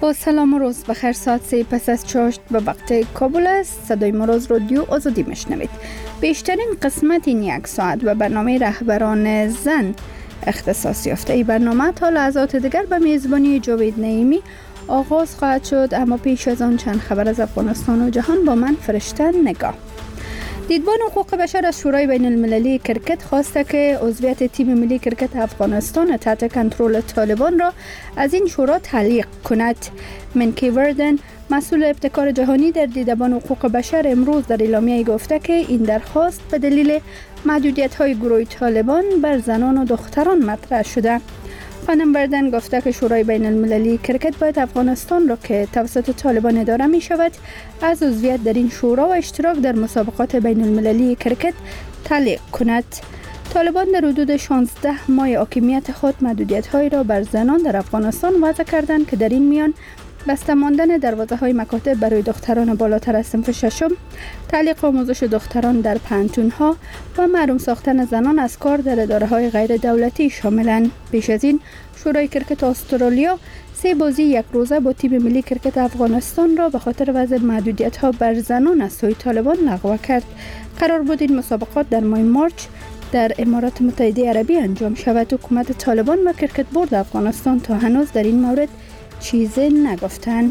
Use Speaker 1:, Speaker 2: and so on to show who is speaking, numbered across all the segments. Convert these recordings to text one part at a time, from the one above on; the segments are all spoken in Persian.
Speaker 1: با سلام و روز بخیر. ساعت 3 پس از چاشت به وقت کابل است. صدای ما روز رادیو آزادی میشنوید. بیشترین قسمت این یک ساعت و برنامه رهبران زن اختصاص یافته. این برنامه تا لحظات دیگر به میزبانی جاوید نعیمی آغاز خواهد شد، اما پیش از آن چند خبر از افغانستان و جهان با من فرشته نگاه. دیدبان حقوق بشر از شورای بین المللی کرکت خواسته که عضویت تیم ملی کرکت افغانستان تحت کنترل طالبان را از این شورا تعلیق کند. منکی وردن، مسئول ابتکار جهانی در دیدبان حقوق بشر، امروز در اعلامیه گفته که این درخواست به دلیل محدودیت‌های گروه طالبان بر زنان و دختران مطرح شده. خانم وردن گفته که شورای بین المللی کرکت باید افغانستان را که توسط طالبان اداره می شود از عضویت در این شورا و اشتراک در مسابقات بین المللی کرکت تعلیق کند. طالبان در حدود 16 ماه حاکمیت خود محدودیت‌هایی را بر زنان در افغانستان وضع کردند که در این میان بسته ماندن دروازه‌های مکاتب برای دختران بالاتر از صنف ششم، تعلیق آموزش دختران در پانتون‌ها و محروم ساختن زنان از کار در اداره‌های غیر دولتی شاملند. پیش از این شورای کرکت استرالیا 3 بازی یک روزه با تیم ملی کرکت افغانستان را به خاطر وضع محدودیت‌ها بر زنان از سوی طالبان لغو کرد. قرار بود این مسابقات در ماه مارچ در امارات متحده عربی انجام شود. حکومت طالبان و کرکت بورد افغانستان تا هنوز در این مورد چیزی نگفتند.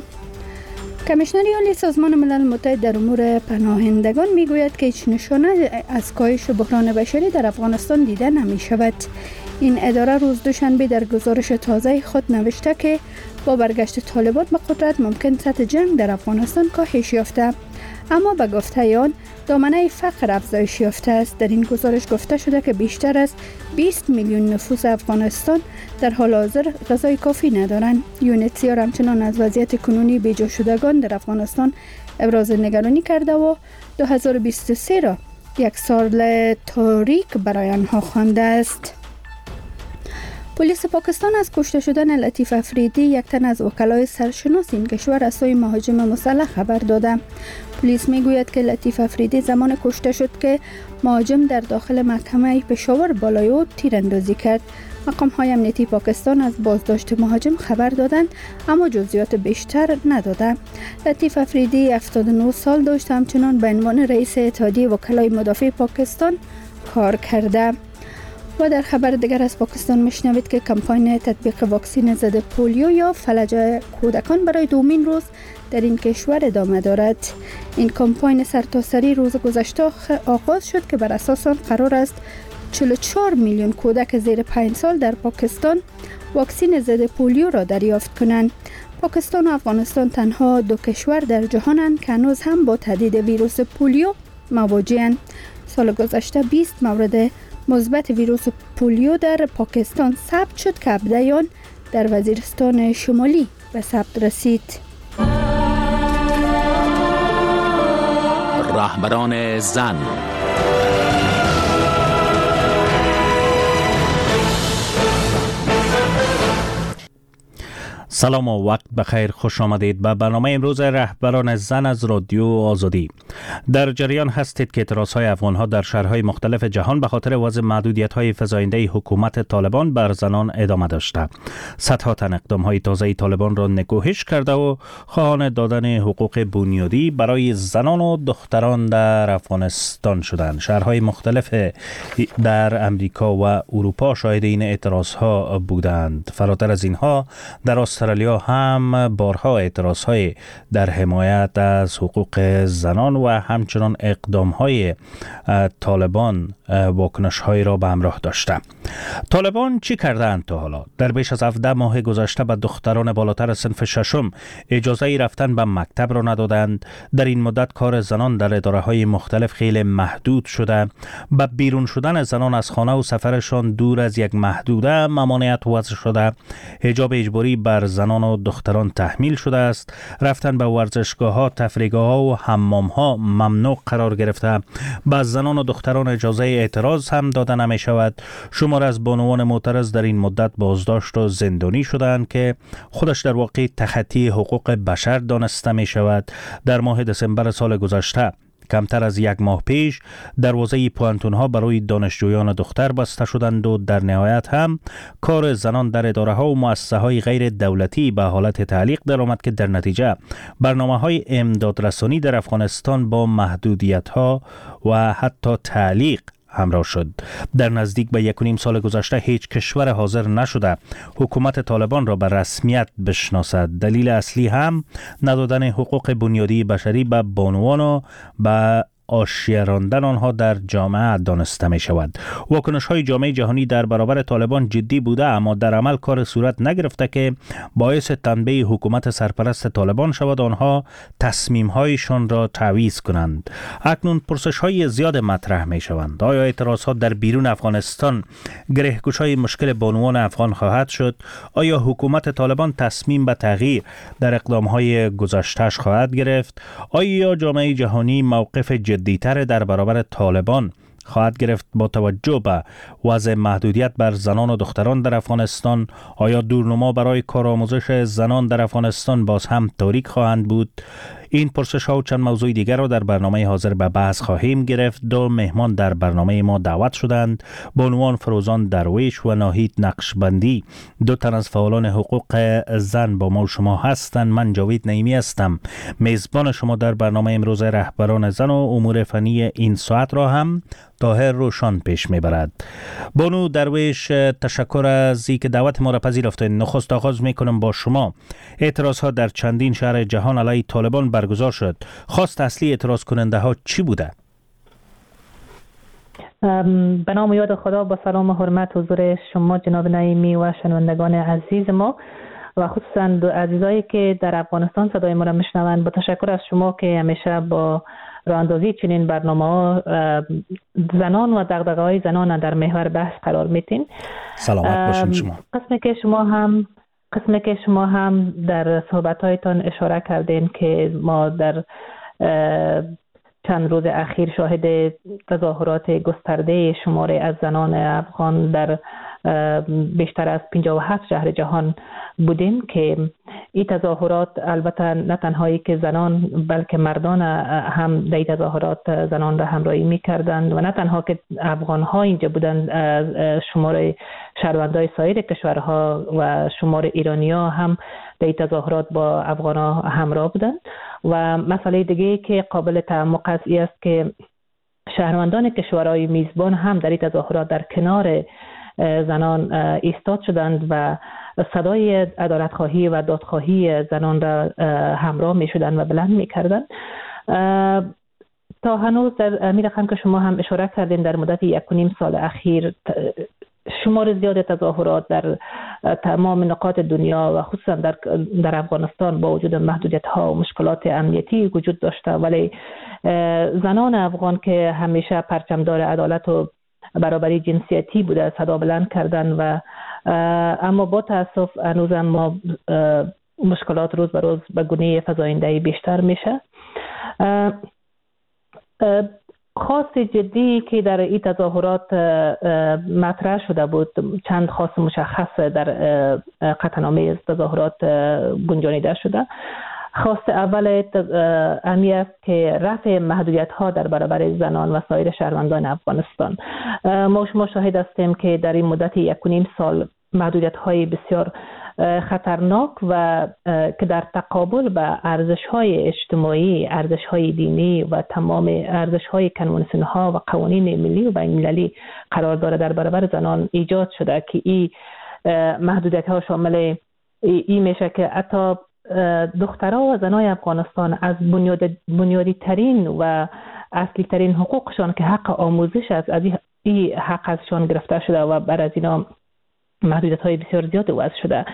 Speaker 1: کمیشنری عالی سازمان ملل متحد در امور پناهندگان میگوید که هیچ نشانه از کاهش بحران بشری در افغانستان دیده نمی شود. این اداره روز دوشنبه در گزارش تازه خود نوشته که با برگشت طالبان به قدرت ممکن سطح جنگ در افغانستان کاهش یافته، اما به گفته آن دامنه فقر افزایش یافته است. در این گزارش گفته شده که بیشتر از 20 میلیون نفوس افغانستان در حال حاضر غذای کافی ندارند. یونیسیار همچنان از وضعیت کنونی بیجا شدگان در افغانستان ابراز نگرانی کرده و 2023 را یک سال تاریک برای آنها خوانده است. پلیس پاکستان از کشته شدن لطیف افریدی، یک تن از وکلای سرشناس این کشور، از سوی مهاجم مسلح خبر داده. پلیس میگوید که لطیف افریدی زمان کشته شد که مهاجم در داخل محکمه پشاور بالای او تیراندازی کرد. مقام‌های امنیتی پاکستان از بازداشت مهاجم خبر دادند، اما جزئیات بیشتر نداده. لطیف افریدی 79 سال داشت، همچنان به عنوان رئیس اتحادیه وکلای مدافع پاکستان کار کرده. و در خبر دیگر از پاکستان میشنوید که کمپاین تطبیق واکسن ضد پولیو یا فلج کودکان برای دومین روز در این کشور ادامه دارد. این کمپاین سرتاسری روز گذشته آغاز شد که بر اساس آن قرار است 44 میلیون کودک زیر 5 سال در پاکستان واکسن ضد پولیو را دریافت کنند. پاکستان و افغانستان تنها 2 کشور در جهانند که هنوز هم با تهدید ویروس پولیو مواجه‌اند. سال گذشته 20 مورد مثبت ویروس پولیو در پاکستان ثبت شد که 17 آن در وزیرستان شمالی به ثبت رسید.
Speaker 2: رهبران زن. سلام و وقت بخیر، خوش آمدید به برنامه امروز رهبران زن از رادیو آزادی. در جریان هستید که اعتراضهای افغانها در شهرهای مختلف جهان به خاطر وضع محدودیت‌های فزاینده حکومت طالبان بر زنان ادامه داشته. صدها تن اقدام‌های تازه طالبان را نکوهش کرده و خواهان دادن حقوق بنیادی برای زنان و دختران در افغانستان شدند. شهرهای مختلف در امریکا و اروپا شاهد این اعتراضها بودند. فراتر از اینها در استرالیا هم بارها اعتراضهای در حمایت از حقوق زنان و همچنان اقدامهای طالبان واکنش‌هایی را به همراه داشته. طالبان چی کردند تا حالا؟ در بیش از 17 ماه گذشته به دختران بالاتر از صنف ششم اجازه رفتن به مکتب را ندادند. در این مدت کار زنان در اداره‌های مختلف خیلی محدود شده. به بیرون شدن زنان از خانه و سفرشان دور از یک محدوده ممانعت وضع شده. حجاب اجباری بر زنان و دختران تحمیل شده است. رفتن به ورزشگاه‌ها، تفریحگاه‌ها و حمام‌ها ممنوع قرار گرفته. به زنان و دختران اجازه اعتراض هم داده نمی شود. شمار از بانوان معترض در این مدت بازداشت و زندانی شدند که خودش در واقع تخطی حقوق بشر دانسته می شود. در ماه دسامبر سال گذشته کمتر از یک ماه پیش دروازه پوانتون‌ها برای دانشجویان دختر بسته شدند و در نهایت هم کار زنان در اداره‌ها و مؤسسه‌های غیر دولتی به حالت تعلیق درآمد که در نتیجه برنامه‌های امدادرسانی در افغانستان با محدودیت‌ها و حتی تعلیق همراه شد. در نزدیک به 1.5 سال گذشته هیچ کشور حاضر نشده حکومت طالبان را به رسمیت بشناسد. دلیل اصلی هم ندادن حقوق بنیادی بشری به بانوان و به آشیه راندن آنها در جامعه دانسته می شود. واکنش های جامعه جهانی در برابر طالبان جدی بوده، اما در عمل کار صورت نگرفته که باعث تنبیه حکومت سرپرست طالبان شود آنها تصمیم هایشان را تعویض کنند. اکنون پرسش های زیاد مطرح می شوند. آیا اعتراض ها در بیرون افغانستان گره‌گشای مشکل بانوان افغان خواهد شد؟ آیا حکومت طالبان تصمیم به تغییر در اقدام های گذشته‌اش خواهد گرفت؟ آیا جامعه جهانی موقف جدی‌تر در برابر طالبان خواهد گرفت با توجه به وضع محدودیت بر زنان و دختران در افغانستان؟ آیا دورنما برای کارآموزش زنان در افغانستان باز هم تاریک خواهند بود؟ این پرسش ها و چند موضوع دیگر را در برنامه حاضر به بحث خواهیم گرفت. دو مهمان در برنامه ما دعوت شدند: بانوان فروزان درویش و ناهید نقشبندی، دو تن از فعالان حقوق زن با ما و شما هستند. من جاوید نعیمی هستم، میزبان شما در برنامه امروز رهبران زن و امور فنی این ساعت را هم طاهر روشان پیش میبرد. بانو درویش، تشکر از اینکه دعوت ما را پذیرفتید. نخست آغاز میکنم با شما. اعتراض ها در چندین شهر جهان علیه طالبان برگزار شد. خواست اصلی اعتراض کننده ها چی بوده؟
Speaker 3: به نام یاد خدا، با سلام و حرمت حضور شما جناب نعیمی و شنوندگان عزیز ما و خصوصا دو عزیزایی که در افغانستان صدای ما را میشنوند، با تشکر از شما که همیشه با راه اندازی چنین برنامه‌ها زنان و دغدغه‌های زنان در محور بحث قرار میدین.
Speaker 2: سلامت باشین شما.
Speaker 3: قسمی که شما هم در صحبت‌هایتان اشاره کردین که ما در چند روز اخیر شاهد تظاهرات گسترده شماری از زنان افغان در بیشتر از 57 شهر جهان بودیم که این تظاهرات البته نه تنهایی که زنان بلکه مردان هم در این تظاهرات زنان را همراهی می‌کردند و نه تنها که افغان‌ها اینجا بودند، شمار شهروندان سایر کشورها و شمار ایرانی‌ها هم در این تظاهرات با افغان‌ها همراه بودند. و مسئله دیگه که قابل تعمق است که شهروندان کشورهای میزبان هم در این تظاهرات در کنار زنان ایستاد شدند و صدای عدالت‌خواهی و دادخواهی زنان را همراه می شدند و بلند می کردند. تا هنوز در می‌رخم که شما هم اشاره کردین در مدت 1.5 سال اخیر شمار زیاد تظاهرات در تمام نقاط دنیا و خصوصا در افغانستان با وجود محدودیت‌ها و مشکلات امنیتی وجود داشته، ولی زنان افغان که همیشه پرچمدار عدالت و برابری جنسیتی بوده صدا بلند کردن و اما با تاسف هنوز ما مشکلات روز به روز به گونه فزاینده بیشتر میشه. خواست جدی که در این تظاهرات مطرح شده بود، چند خواست مشخص در قطعنامه تظاهرات گنجانیده شده. خواست اول امی است که رفع محدودیت ها در برابر زنان و سایر شهروندان افغانستان. ما شما شاهد هستیم که در این مدت 1.5 سال محدودیت های بسیار خطرناک و که در تقابل با ارزش های اجتماعی، ارزش های دینی و تمام ارزش های کنوانسیون ها و قوانین ملی و بین المللی قرار داره در برابر زنان ایجاد شده که این محدودیت ها شامل این میشه که حتی دخترها و زنای افغانستان از بنیادی ترین و اصلی ترین حقوقشان که حق آموزش است، از این حق ازشان گرفته شده و بر از اینا محدودیت های بسیار زیاد وضع شده.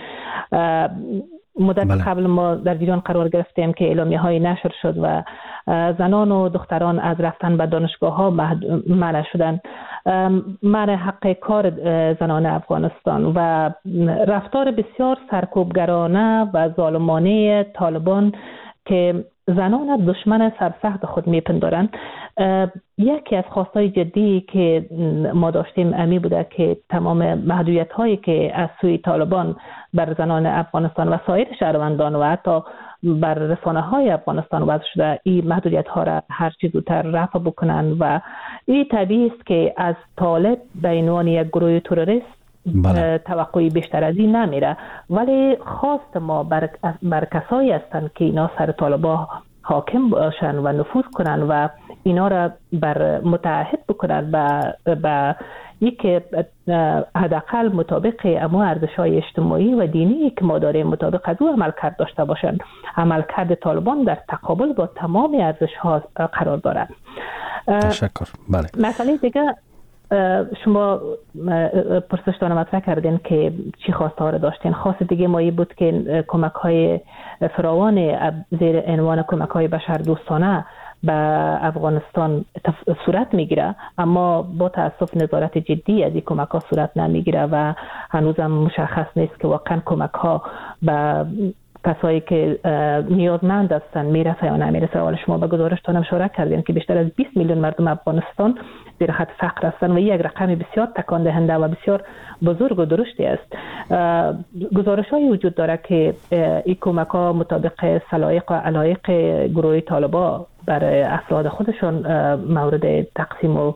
Speaker 3: مدت قبل ما در جریان قرار گرفتیم که اعلامیه های نشر شد و زنان و دختران از رفتن به دانشگاه ها منع شدند، منع حق کار زنان افغانستان و رفتار بسیار سرکوبگرانه و ظالمانه طالبان که زنان دشمن سرسخت خود میپندارند. یکی از خواستهای جدی که ما داشتیم امی بوده که تمام محدودیت هایی که از سوی طالبان بر زنان افغانستان و سایر شهروندان و حتی بر رسانه های افغانستان وضع شده این محدودیت ها را هر چه زودتر رفع بکنن و این طبیعی است که از طالب به عنوان یک گروه تروریست توقعی بیشتر از این نمیره، ولی خواست ما بر کسایی هستند که اینا سر طالبا حاکم باشن و نفوذ کنن و اینا را بر متعهد بکنن به یک حداقل مطابق اما ارزش‌های اجتماعی و دینی که ما داریم مطابق از او عملکرد داشته باشند. عملکرد طالبان در تقابل با تمام ارزش‌ها قرار دارد.
Speaker 2: تشکر. بله.
Speaker 3: مسئله دیگه شما پرسش دارم مطرح کردین که چی خواسته ها را داشتین. خواست دیگه مایی بود که کمک های فراوان زیر عنوان کمک های بشر دوستانه به افغانستان صورت میگیره، اما با تاسف نظارت جدی از این کمک ها صورت نمیگیره و هنوزم مشخص نیست که واقعا کمک ها به کسایی که نیازمند هستن میرسه یا نمیرسه. حالا شما به گزارشتان هم اشاره کردین که بیشتر از 20 میلیون مردم افغانستان زیر خط فقر هستند و یک رقم بسیار تکان دهنده و بسیار بزرگ و درشتی است. گزارش‌هایی وجود داره که این کمک‌ها مطابق سلایق و علایق گروه طالبان برای افراد خودشون مورد تقسیم و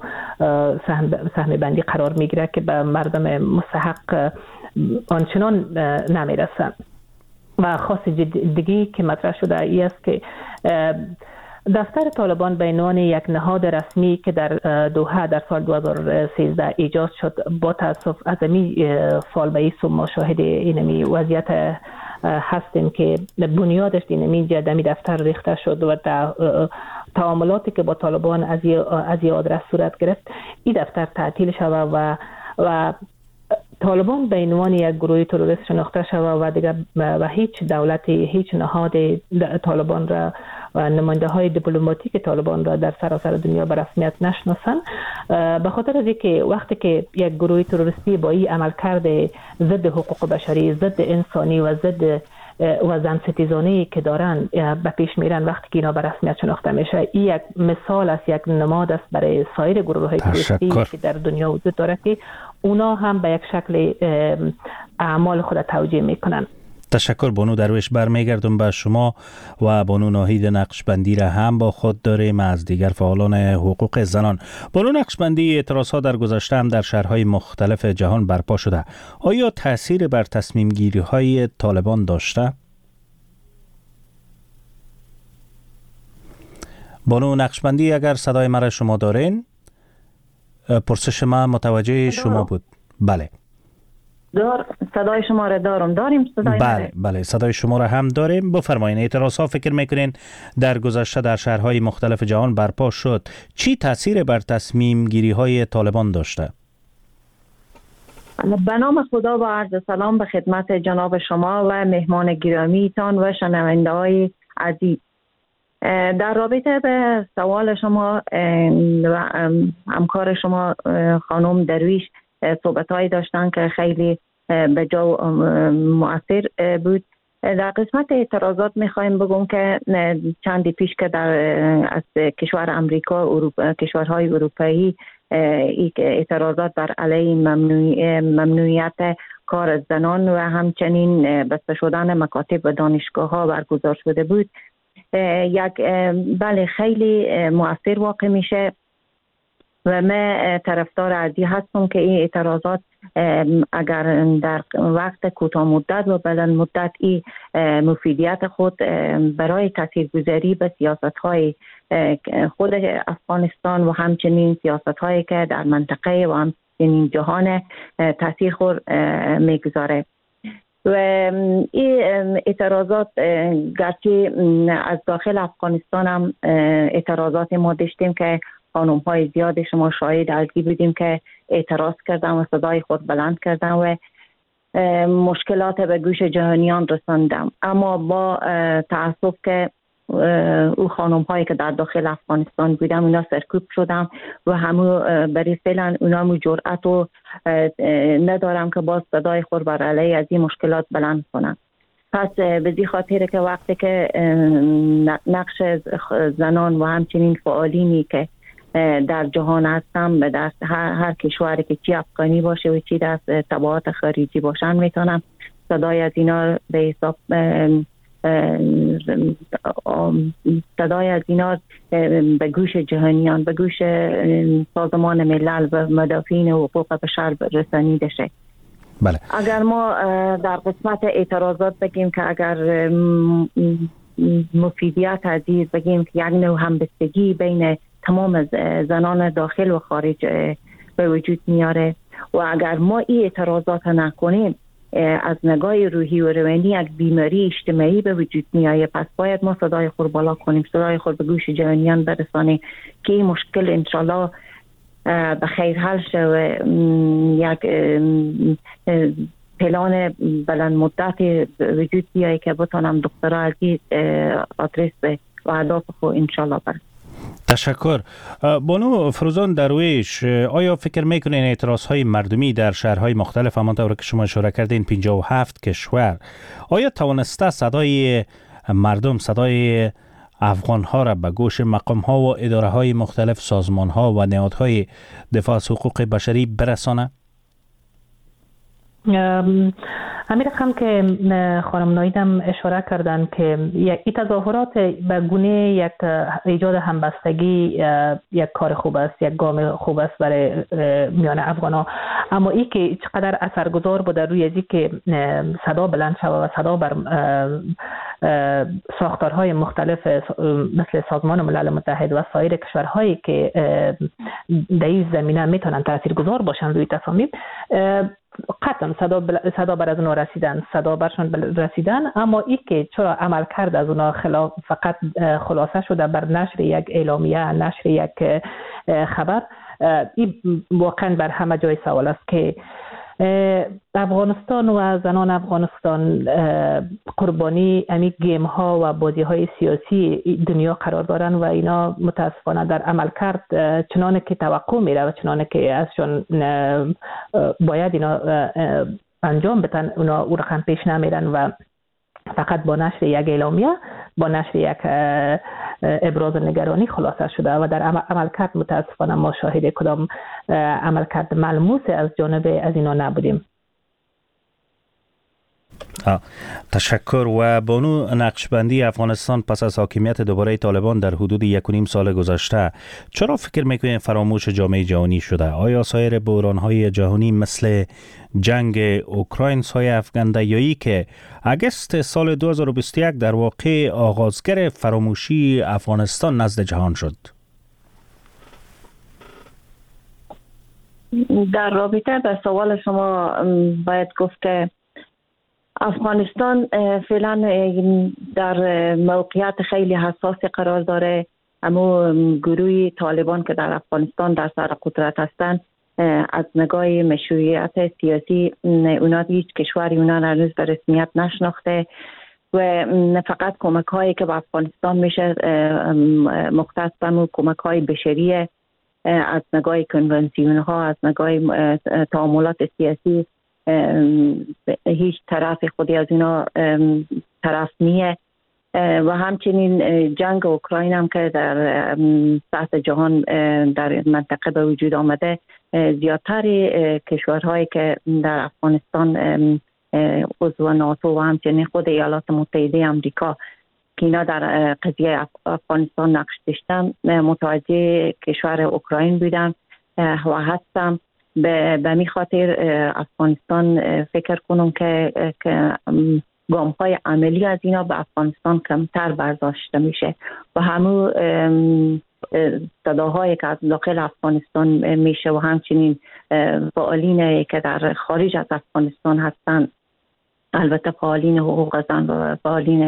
Speaker 3: سهم بندی قرار میگیره که به مردم مستحق آنچنان نمیرسن. و خاص دیگی که مطرح شده ای است که دفتر طالبان به عنوان یک نهاد رسمی که در دوحه در سال 2013 ایجاد شد، با تاسف از این فال به ایسو ما شاهد اینمی وضعیت هستیم که بنیادش اینمی جدمی دفتر ریخته شد و تعاملاتی که با طالبان از این آدرس صورت گرفت این دفتر تعطیل شود و طالبان به عنوان یک گروه تروریست شناخته شود و دیگر و هیچ دولتی هیچ نهاد طالبان را و نماینده های دیپلماتیک طالبان را در سراسر دنیا به رسمیت نشناسند، به خاطر از اینکه وقتی که یک گروه تروریستی با این عملکرد ضد حقوق بشری، ضد انسانی و ضد و زن ستیزانی که دارن به پیش میرن، وقتی که اینا به رسمیت شناخته میشه، این یک مثال است، یک نماد است برای سایر گروه های تروریستی که در دنیا وجود داره که اونا هم به یک شکل اعمال خود توجیه میکنن.
Speaker 2: تشکر بانو درویش. برمیگردم به شما و بانو ناهید نقشبندی را هم با خود داریم از دیگر فعالان حقوق زنان. بانو نقشبندی، اعتراضات در گذشته هم در شهرهای مختلف جهان برپا شده. آیا تأثیر بر تصمیم گیری های طالبان داشته؟ بانو نقشبندی اگر صدای مرا شما دارین، پرسش ما متوجه شما بود. بله.
Speaker 4: صدای شما را داریم صدای
Speaker 2: بله صدای شما را هم داریم. بفرمایید اعتراضات فکر میکنین در گذشته در شهرهای مختلف جهان برپا شد، چی تاثیر بر تصمیم گیری های طالبان داشته؟
Speaker 4: به نام خدا و عرض سلام به خدمت جناب شما و مهمان گرامیتان و شنونده های عزیز. در رابطه به سوال شما و همکار شما خانم درویش صحبت‌هایی داشتن که خیلی به جا مؤثر بود. در قسمت اعتراضات می‌خوایم بگم که چندی پیش که از کشور امریکا کشورهای اروپایی اعتراضات بر علیه ممنوعیت کار زنان و همچنین بسته شدن مکاتب و دانشگاه‌ها برگزار شده بود، بله خیلی مؤثر واقع میشه و من طرفدار ازی هستم که این اعتراضات اگر در وقت کوتاه مدت و بلند مدت این مفیدیت خود برای تاثیرگذاری به سیاست‌های خود افغانستان و همچنین سیاست‌هایی که در منطقه و همچنین جهان تاثیر خود میگذاره. و این اعتراضات گرچه از داخل افغانستان هم اعتراضات ما داشتیم که خانم های زیاد شما شاهد ازی بودیم که اعتراض کردن و صدای خود بلند کردن و مشکلات به گوش جهانیان رساندم، اما با تأسف که او خانم هایی که در داخل افغانستان بودم اونا سرکوب شدم و همو برای فعلا اونا مو جرأت و ندارم که باز صدای خود بر علیه از این مشکلات بلند کنم. پس به زی خاطر که وقتی که نقش زنان و همچنین فعالینی که در جهان هستم در هر کشوری که چی افغانی باشه و چی در تبعات خارجی باشن میتونم صدای از اینا به حساب صدای از اینا به گوش جهانیان، به گوش سازمان ملل و مدافعین حقوق بشر رسانیده شه.
Speaker 2: بله.
Speaker 4: اگر ما در قسمت اعتراضات بگیم که اگر مفیدیت عزیز بگیم که یک نوع همبستگی بین تمام زنان داخل و خارج به وجود میاره و اگر ما این اعتراضات نکنیم از نگاه روحی و روانی یک بیماری اجتماعی به وجود میایه. پس باید ما صدای خود بالا کنیم، صدای خود به گوش جهانیان برسانیم که این مشکل انشالله به خیر حل شه و یک پلان بلند مدت وجود بیایه که بتونم دکترها عزیز آدرس به و اهداف خود انشالله برسیم.
Speaker 2: تشکر. بانو فروزان درویش، آیا فکر میکنین اعتراضهای مردمی در شهرهای مختلف همانطور که شما اشاره کردین 57 کشور، آیا توانسته صدای مردم، صدای افغانها را به گوش مقامها و اداره های مختلف، سازمانها و نهادهای دفاع از حقوق بشری برسانه؟
Speaker 3: همین رقم که خانم نایدم اشاره کردن که این تظاهرات به گونه یک ایجاد همبستگی یک کار خوب است، یک گام خوب است برای میان افغان‌ها، اما این که چقدر اثرگذار بوده روی ازی که صدا بلند شود و صدا بر ساختارهای مختلف مثل سازمان ملل متحد و سایر کشورهایی که در این زمینه میتونن تاثیرگذار باشن روی تصامیم، قطعا صدا بر از اونا رسیدن، صدا برشان رسیدن، اما این که چرا عمل کرد از اونا فقط خلاصه شده بر نشر یک اعلامیه، نشر یک خبر، این واقعا بر همه جای سوال است که افغانستان و زنان افغانستان قربانی امی گیم ها و بازی های سیاسی دنیا قرار دارن و اینا متاسفانه در عمل کرد چنانه که توقع میره و چنانه که ازشان باید اینا انجام بدن اونا او رقم پیش نمیرن و فقط با نشر یک اعلامیه، با نشر یک ابراز نگرانی خلاصه شده و در عملکرد متاسفانه ما شاهد کدام عملکرد ملموس از جانب از اینا نبودیم.
Speaker 2: تشکر. و بانو نقشبندی، افغانستان پس از حاکمیت دوباره طالبان در حدود 1.5 سال گذشته چرا فکر میکنین فراموش جامعه جهانی شده؟ آیا سایر بحران‌های جهانی مثل جنگ اوکراین، سایه افکنده‌ای که اگست سال 2021 در واقع آغازگر فراموشی افغانستان نزد جهان شد؟
Speaker 4: در رابطه به سوال شما باید گفت که افغانستان فعلا در موقعیت خیلی حساسی قرار داره. اما گروه طالبان که در افغانستان در سر قدرت هستند از نگاه مشروعیت سیاسی اونا هیچ کشوری اونا هنوز به رسمیت نشناخته و فقط کمک هایی که به افغانستان میشه مختص به کمک های بشریه از نگاه کنونسیون ها، از نگاه تعاملات سیاسی هیچ طرف خودی از اینا طرف نیه و همچنین جنگ اوکراین هم که در سطح جهان در منطقه به وجود آمده، زیادتر کشورهایی که در افغانستان عضو ناتو و همچنین خود ایالات متحده آمریکا که اینا در قضیه افغانستان نقش داشتن متوجه کشور اوکراین بودن و هستم. به می خاطر افغانستان فکر کنم که گام های عملی از اینا به افغانستان کمتر برداشته میشه و همون صداهایی که از داخل افغانستان میشه و همچنین فعالین که در خارج از افغانستان هستن، البته فعالین حقوق زن و فعالین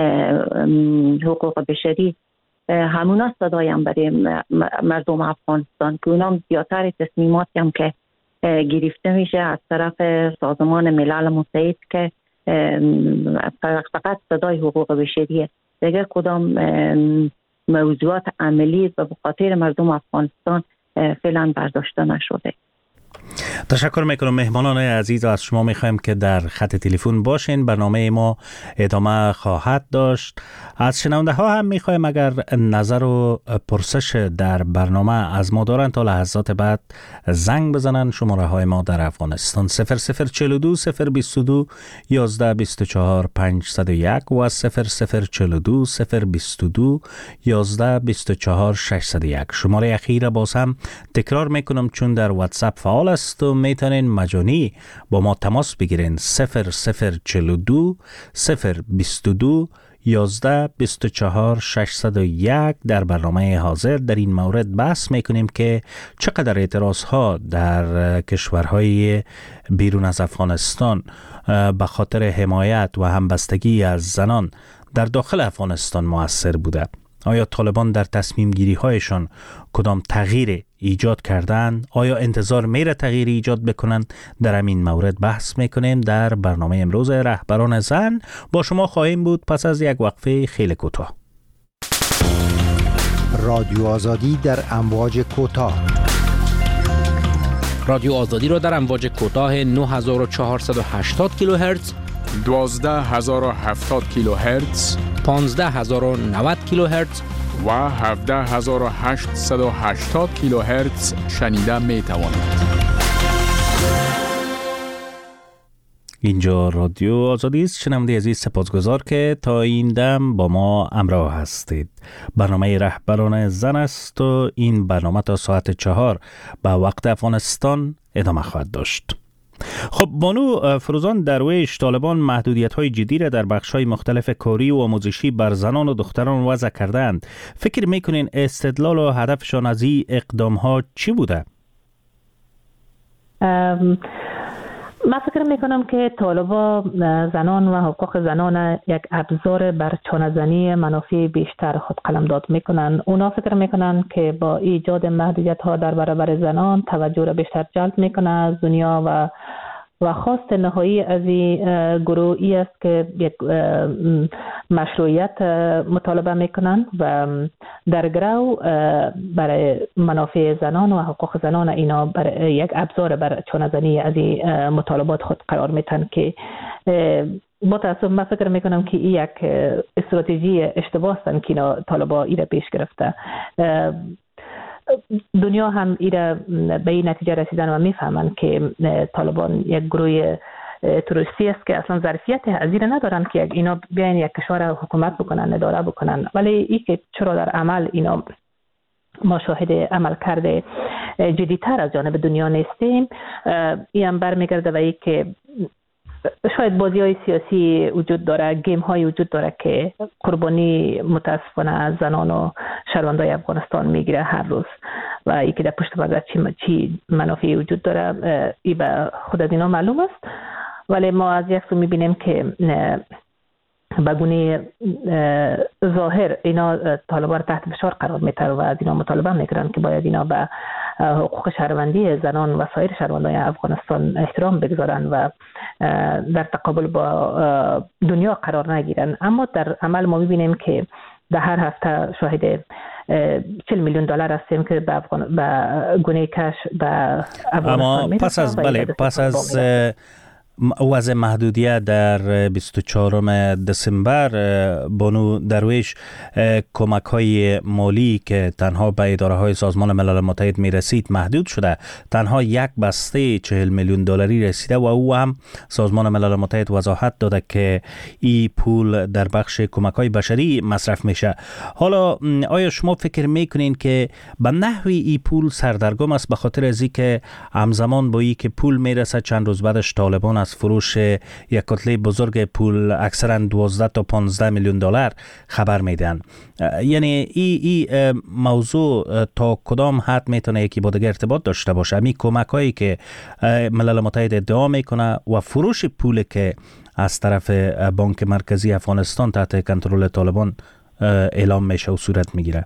Speaker 4: حقوق بشری، همونا صدایم برای مردم افغانستان که اونام زیادتر تصمیماتی هم که گرفته میشه از طرف سازمان ملل متحد که فقط صدای حقوق بشریه، دیگه کدام موضوعات عملی و به خاطر مردم افغانستان فعلا برداشته نشده.
Speaker 2: تشکر میکنم مهمانان عزیز. از شما میخوایم که در خط تلفن باشین. برنامه ما ادامه خواهد داشت. از شنونده ها هم میخوایم اگر نظر و پرسش در برنامه از ما دارن تا لحظات بعد زنگ بزنن. شماره های ما در افغانستان 0042 022 11 24 501 و 0042 022 11 24 601. شماره اخیر باز هم تکرار میکنم چون در واتساپ فعال است و میتونین مجانی با ما تماس بگیرین. 0042 022 11 24 601. در برنامه حاضر در این مورد بحث میکنیم که چقدر اعتراض ها در کشورهای بیرون از افغانستان به خاطر حمایت و همبستگی از زنان در داخل افغانستان مؤثر بوده. آیا طالبان در تصمیم گیری هایشان کدام تغییر ایجاد کردند؟ آیا انتظار میره تغییر ایجاد بکنند؟ در همین مورد بحث میکنیم در برنامه امروز رهبران زن. با شما خواهیم بود پس از یک وقفه خیلی کوتاه.
Speaker 5: رادیو آزادی در امواج کوتاه.
Speaker 6: رادیو آزادی را در امواج کوتاه 9480 کیلوهرتز،
Speaker 7: 12070 کیلوهرتز،
Speaker 6: 15090 کیلوهرتز
Speaker 7: و 17880 کیلوهرتز شنیده می توانید.
Speaker 2: اینجا رادیو آزادی است. شنونده عزیز سپاسگزار که تا این دم با ما همراه هستید. برنامه رهبران زن است و این برنامه تا ساعت 4 به وقت افغانستان ادامه خواهد داشت. خب بانو فروزان درویش، طالبان محدودیت‌های جدی را در بخش‌های مختلف کاری و آموزشی بر زنان و دختران وضع کردند. فکر می‌کنین استدلال و هدفشان از این اقدام‌ها چی بوده؟
Speaker 3: من فکر میکنم که طالبا زنان و حقوق زنان یک ابزار بر چانه‌زنی منافع بیشتر خود قلمداد میکنن. اونا فکر میکنن که با ایجاد محدودیت ها در برابر زنان توجه را بیشتر جلب میکنه از دنیا و خواست نهایی از این گروهی است که یک مشروعیت مطالبه میکنن و در گرو برای منافع زنان و حقوق زنان اینا برای یک ابزار بر چانه‌زنی از این مطالبات خود قرار میتن که با تاسف من فکر میکنم که این یک استراتژی اشتباه است که اینا طالبا ایره پیش گرفته. دنیا هم ایره به این نتیجه رسیدن و میفهمن که طالبان یک گروه تروریستی است که اصلا ظرفیت حضیر ندارن که اینا بیاین یک کشور حکومت بکنن، اداره بکنن. ولی این که چرا در عمل اینا ما شاهد عمل کرده جدیتر از جانب دنیا نیستیم، این هم برمیگرده و این که شاید بازی های سیاسی وجود داره، گیم های وجود داره که قربانی متاسفانه از زنان و شهروندای افغانستان میگیره هر روز و ای که در پشت پرده چی منافعی وجود داره ای به خود از اینا معلوم است. ولی ما از یک سو میبینیم که به گونه ظاهر اینا طالبان را تحت فشار قرار میتر و از اینا مطالبه میکنن که باید اینا به حقوق شهروندی زنان و سایر شهروندان افغانستان احترام بگذارن و در تقابل با دنیا قرار نگیرن. اما در عمل ما میبینیم که در هر هفته شاهد 40 میلیون دلار هستیم که به گونه کش به افغانستان میرسه.
Speaker 2: اما پس از وضع محدودیت در 24 دسامبر بانو درویش، کمک های مالی که تنها به اداره های سازمان ملل متحد می رسید محدود شده. تنها یک بسته 40 میلیون دلاری رسیده و او هم سازمان ملل متحد وضاحت داده که این پول در بخش کمک های بشری مصرف میشه. حالا آیا شما فکر میکنین که به نحوی این پول سردرگم است به خاطر از اینکه همزمان با این که پول میرسه چند روز بعدش طالبان از فروش یک کتله بزرگ پول اکثرا 12 تا 15 میلیون دلار خبر میدن؟ یعنی این موضوع تا کدام حد میتونه یکی با دیگه ارتباط داشته باشه؟ همین کمک هایی که ملل متحد ادعا میکنه و فروش پول که از طرف بانک مرکزی افغانستان تحت کنترل طالبان اعلام میشه و صورت میگیره.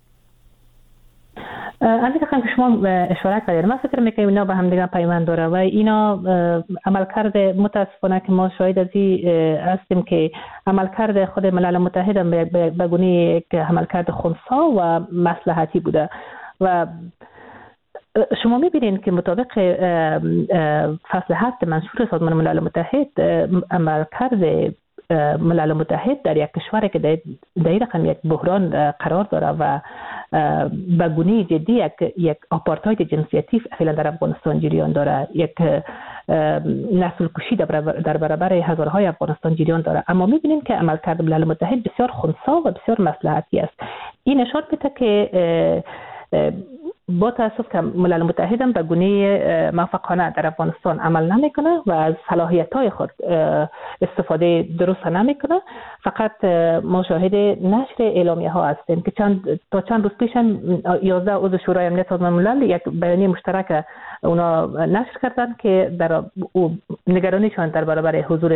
Speaker 3: از اینکه شما اشاره کردید، من فکر میکنم اینا به هم دیگه پیوند داره و اینا عملکرد متاسفانه که ما شاهد از این هستیم که عملکرد خود ملل متحد به گونه یک عملکرد خنثی و مصلحتی بوده و شما می‌بینید که مطابق فصل 7 منشور سازمان ملل متحد عملکرد ملل متحد در یک کشوری که در این رقم یک بحران قرار داره و به گونه جدی یک آپارتاید جنسیتی فعلا در افغانستان جریان داره، یک نسل کشی در برابر هزارهای افغانستان جریان داره، اما می‌بینیم که عملکرد ملل متحد بسیار خنثی و بسیار مصلحتی است. این نشان میده که با تاسف که ملل متحد هم به گونه موفقانه در افغانستان عمل نمیکنه و از صلاحیت‌های خود استفاده درست نمیکنه. فقط ما شاهد نشر اعلامیه ها هستیم که تا چند روز پیش 11 عضو شورای امنیت سازمان ملل یک بیانیه مشترک اونا نشر کردن که در نگرانیشان در برابر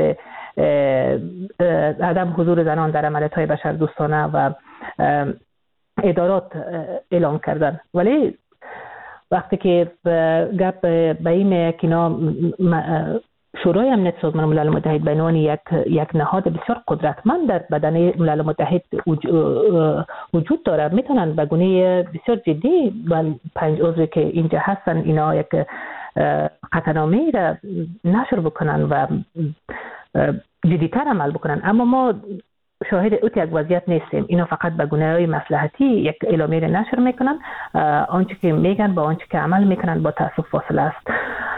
Speaker 3: عدم حضور زنان در عملیات‌های بشردوستانه و ادارات اعلام کردن. ولی وقتی که گپ به این کنا شورای امنیت سازمان ملل متحد به عنوان یک نهاد بسیار قدرتمند در بدن ملل متحد وجود داره، میتونن به گونه بسیار جدی با 5 عضوی که اینجا هستن اینا یک قطعنامه را نشر بکنن و جدیتر عمل بکنن. اما ما شاهد اوت یک وضعیت نیستیم. اینا فقط به گونه‌های مصلحتی یک اعلامیه را نشر میکنن، آنچه که میگن با آنچه که عمل میکنن با تأسف فاصله است.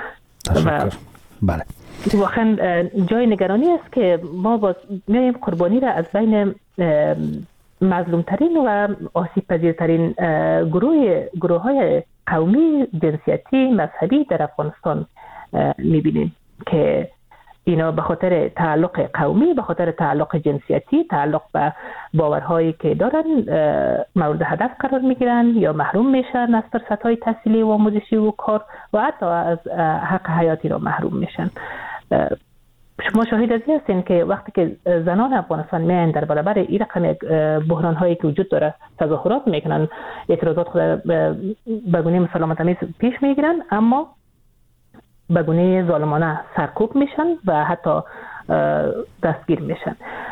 Speaker 2: بله.
Speaker 3: واقعا جای نگرانی است که ما میایم قربانی را از بین مظلومترین و آسیب پذیرترین گروه‌های قومی، جنسیتی، مذهبی در افغانستان میبینیم که اینا به خاطر تعلق قومی، به خاطر تعلق جنسیتی، تعلق به باورهایی که دارن مورد هدف قرار میگیرن یا محروم میشن از فرصت‌های تحصیلی و آموزشی و کار و حتی از حق حیاتی را محروم میشن. شما شاهد از این هستین که وقتی که زنان افغانستان میان در برابر این رقم بحران هایی که وجود داره تظاهرات میکنن، اعتراضات خود به گونه مسالمت‌آمیز پیش میگیرن، اما به گونه ظالمانه سرکوب میشن و حتی دستگیر میشن.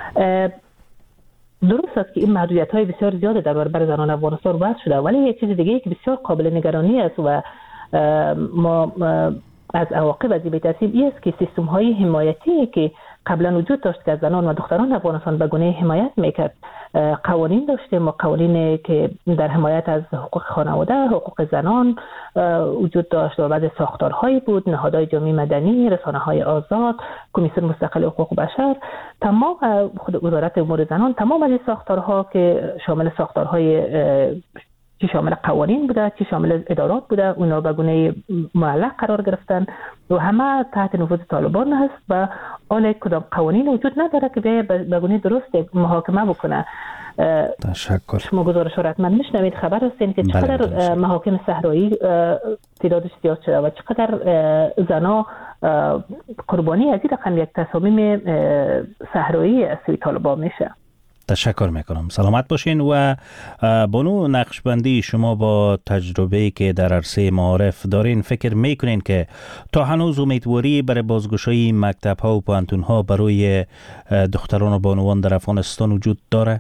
Speaker 3: درست است که این محدودیت‌های بسیار زیاده در برابر زنان افغانستان وضع شده، ولی یک چیز دیگه که بسیار قابل نگرانی است و ما از عواقب از این بترسیم این است که سیستم‌های حمایتی که قبلا وجود داشت که زنان و دختران افغانستان به گونه حمایت میکرد، قوانین داشتیم و قوانینی که در حمایت از حقوق خانواده، حقوق زنان وجود داشت و بعض ساختارهایی بود، نهادهای جامعه مدنی، رسانه‌های آزاد، کمیسیون مستقل حقوق بشر، تمام خود وزارت امور زنان، تمام از این ساختارها که شامل ساختارهای چی شامل قوانین بوده، چی شامل ادارات بوده، اونا به گونه معلق قرار گرفتن و همه تحت نفوذ طالبان هست و حالا کدام قوانین وجود نداره که به گونه درست محاکمه بکنه.
Speaker 2: تشکر.
Speaker 3: شما گزارش را حتما میشنوید، خبر هستین که چقدر محاکم صحرایی تعدادش زیاد شده و چقدر زنا قربانی از این رقم یک تصامیم صحرایی از سوی طالبان میشه.
Speaker 2: تشکر میکنم. سلامت باشین. و بانو نقشبندی، شما با تجربه‌ای که در عرصه معارف دارین فکر میکنین که تا هنوز امیدواری برای بازگشایی مکتب‌ها و پوهنتون‌ها برای دختران و بانوان در افغانستان وجود داره؟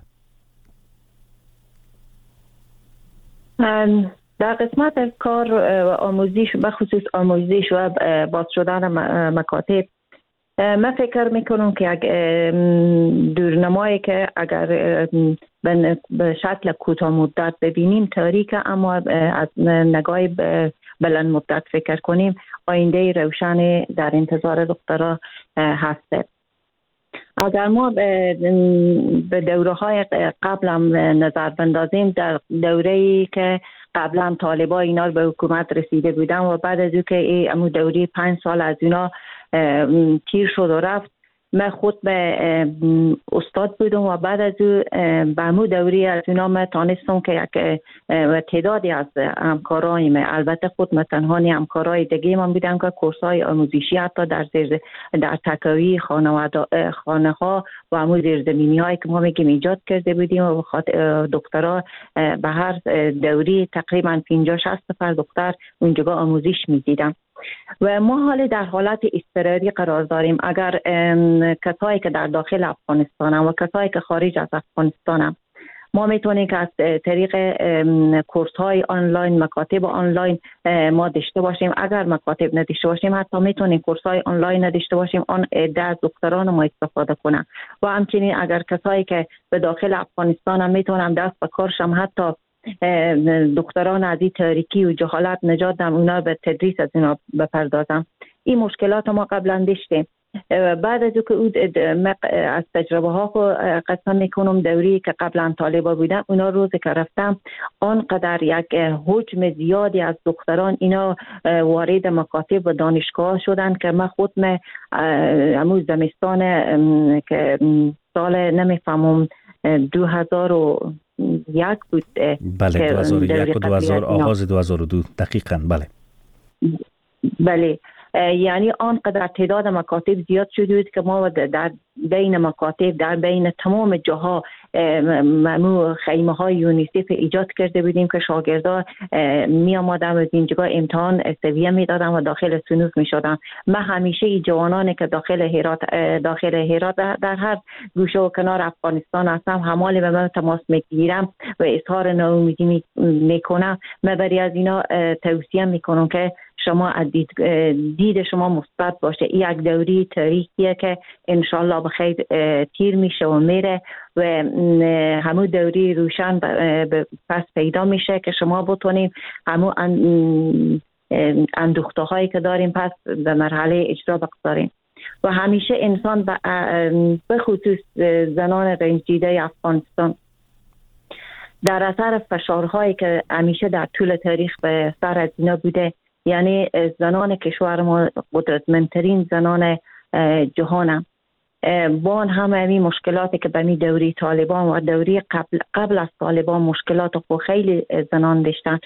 Speaker 4: در قسمت کار و آموزش، بخصوص آموزش و باز شدن مکاتب، من فکر میکنم که دورنمایی که اگر به شکل کوتاه مدت ببینیم تاریکه، اما از نگاه بلند مدت فکر کنیم آینده روشن در انتظار دخترها هسته. اگر ما به دوره های قبل هم نظر بندازیم، در دوره‌ای که قبلا طالبان اینا به حکومت رسیده بودن و بعد از که امو دوره 5 سال از اینا تیر شد و رفت، من خود به استاد بودم و بعد از به امو دوری از اینا من تانستم که یک تعدادی از همکارایم، البته خود من تنها نی، همکارای دیگه من بودم که کورسای آموزشی حتی در تکاوی خانه ها و امو زیرزمینی هایی که ما میگیم ایجاد کرده بودیم و دکترها به هر دوری تقریبا 50-60 نفر دختر اونجا آموزش میدیدم و ما حالا در حالت اضطراری قرار داریم. اگر کسایی که در داخل افغانستان و کسایی که خارج از افغانستان ما میتونیم که از طریق کورس های آنلاین، مکاتب آنلاین ما داشته باشیم. اگر مکاتب نداشته باشیم حتی میتونیم کورس های آنلاین نداشته باشیم، آن عده از دکتران ما استفاده کنن. و همچنین اگر کسایی که به داخل افغانستان هم میتونم دست به کارشم، حتی دکتران از این تاریکی و جهالت نجات دم، اونا به تدریس از اینا بپردازم. این مشکلات ما قبلا داشتیم. بعد از که از تجربه ها قسم میکنم دوری که قبلا طالبا بودم، اونا روزی که رفتم آنقدر یک حجم زیادی از دکتران اینا وارد مکاتب و دانشگاه شدن که من خود همون زمستان که سال نمیفهمم 2001 بود.
Speaker 2: بله 2001 و 2000 آغاز 2002 دقیقاً. بله
Speaker 4: یعنی آنقدر تعداد مکاتب زیاد شده بود که ما در بین مکاتب، در بین تمام جاها ممنوع خیمه های یونیسف ایجاد کرده بودیم که شاگردان می آمدن از اینجا امتحان سویه می دادن و داخل سنوس می شدن. من همیشه این جوانانی که داخل هرات در هر گوشه و کنار افغانستان هستم همال به من تماس می گیرم و اظهار ناامیدی می کنم. من برای از اینا توصیه می کنم که شما دید شما مثبت باشه. این یک دوری تاریخیه که انشالله بخیر تیر میشه و میره و همون دوری روشن پس پیدا میشه که شما بتونیم همون اندوخته هایی که داریم پس به مرحله اجرا بگذاریم. و همیشه انسان به خصوص زنان رنجیده افغانستان در اثر فشارهایی که همیشه در طول تاریخ به سر از اینا بوده، یعنی زنان کشور ما قدرتمندترین زنان جهان با همه مشکلاتی که به می دوری طالبان و دوری قبل از طالبان مشکلات خود خیلی زنان داشتن.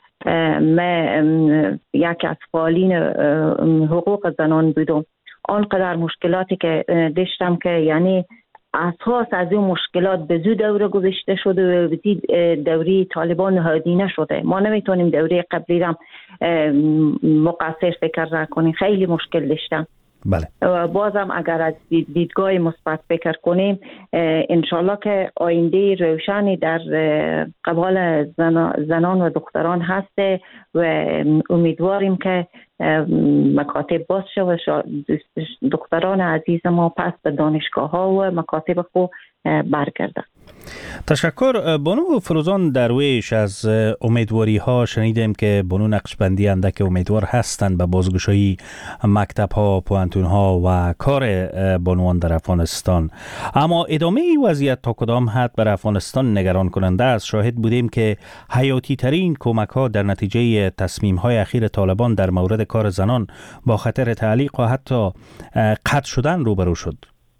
Speaker 4: من یکی از فعالین حقوق زنان بودم. آنقدر مشکلاتی که داشتم که یعنی اساس از این مشکلات به زود دوره گذاشته شده و به دوری طالبان نهادی نشده. ما نمیتونیم دوره قبلی را مقصر فکر کنیم، خیلی مشکل داشتم.
Speaker 2: بله.
Speaker 4: بازم اگر از دیدگاه مثبت فکر کنیم انشالله که آینده روشنی در قبال زنان و دختران هسته و امیدواریم که مکاتب باز شه و دختران عزیز ما پس به دانشگاه ها و مکاتب خود برگردن.
Speaker 2: تشکر. بانو فروزان درویش، از امیدواری ها شنیدیم که بانو نقشبندی اندک امیدوار هستند به بازگشایی مکتب ها، پوانتون ها و کار بانوان در افغانستان، اما ادامه این وضعیت تا کدام حد بر افغانستان نگران کننده است. شاهد بودیم که حیاتی ترین کمک ها در نتیجه تصمیم های اخیر طالبان در مورد کار زنان با خطر تعلیق و حتی قطع شدن روبرو شد.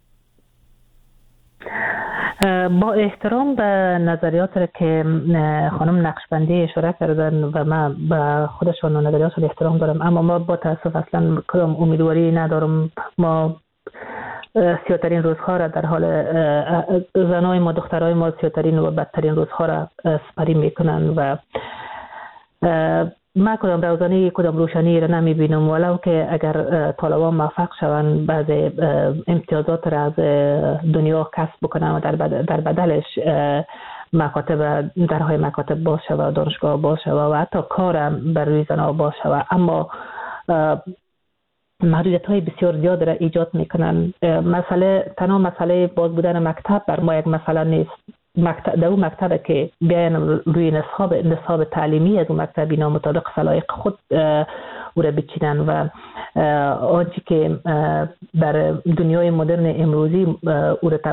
Speaker 3: با احترام به نظریات که خانم نقشبندی اشاره کردن و من به خودشان و نظریاتشان احترام دارم، اما ما با تاسف اصلا کدام امیدواری ندارم. ما سیاترین روزها را در حال زنای ما، دخترای ما سیاترین و بدترین روزها را سپری میکنن و ما کدام روزانی کدام روشنی را نمی بینم، ولو که اگر طالبان موفق شوند بعض امتیازات را از دنیا کسب بکنن و در بدلش مکاتب، درهای مکاتب باز شود، دانشگاه باز شود و حتی کارم بر روی زنها باز شود، اما محدودیت های بسیار زیاد را ایجاد میکنن. تنها مسئله باز بودن مکتب بر ما یک مسئله نیست. در اون مکتب که بیاین روی نصاب تعلیمی از اون مکتب اینا مطابق سلایق خود او را بچینن و آنچه که در دنیای مدرن امروزی او را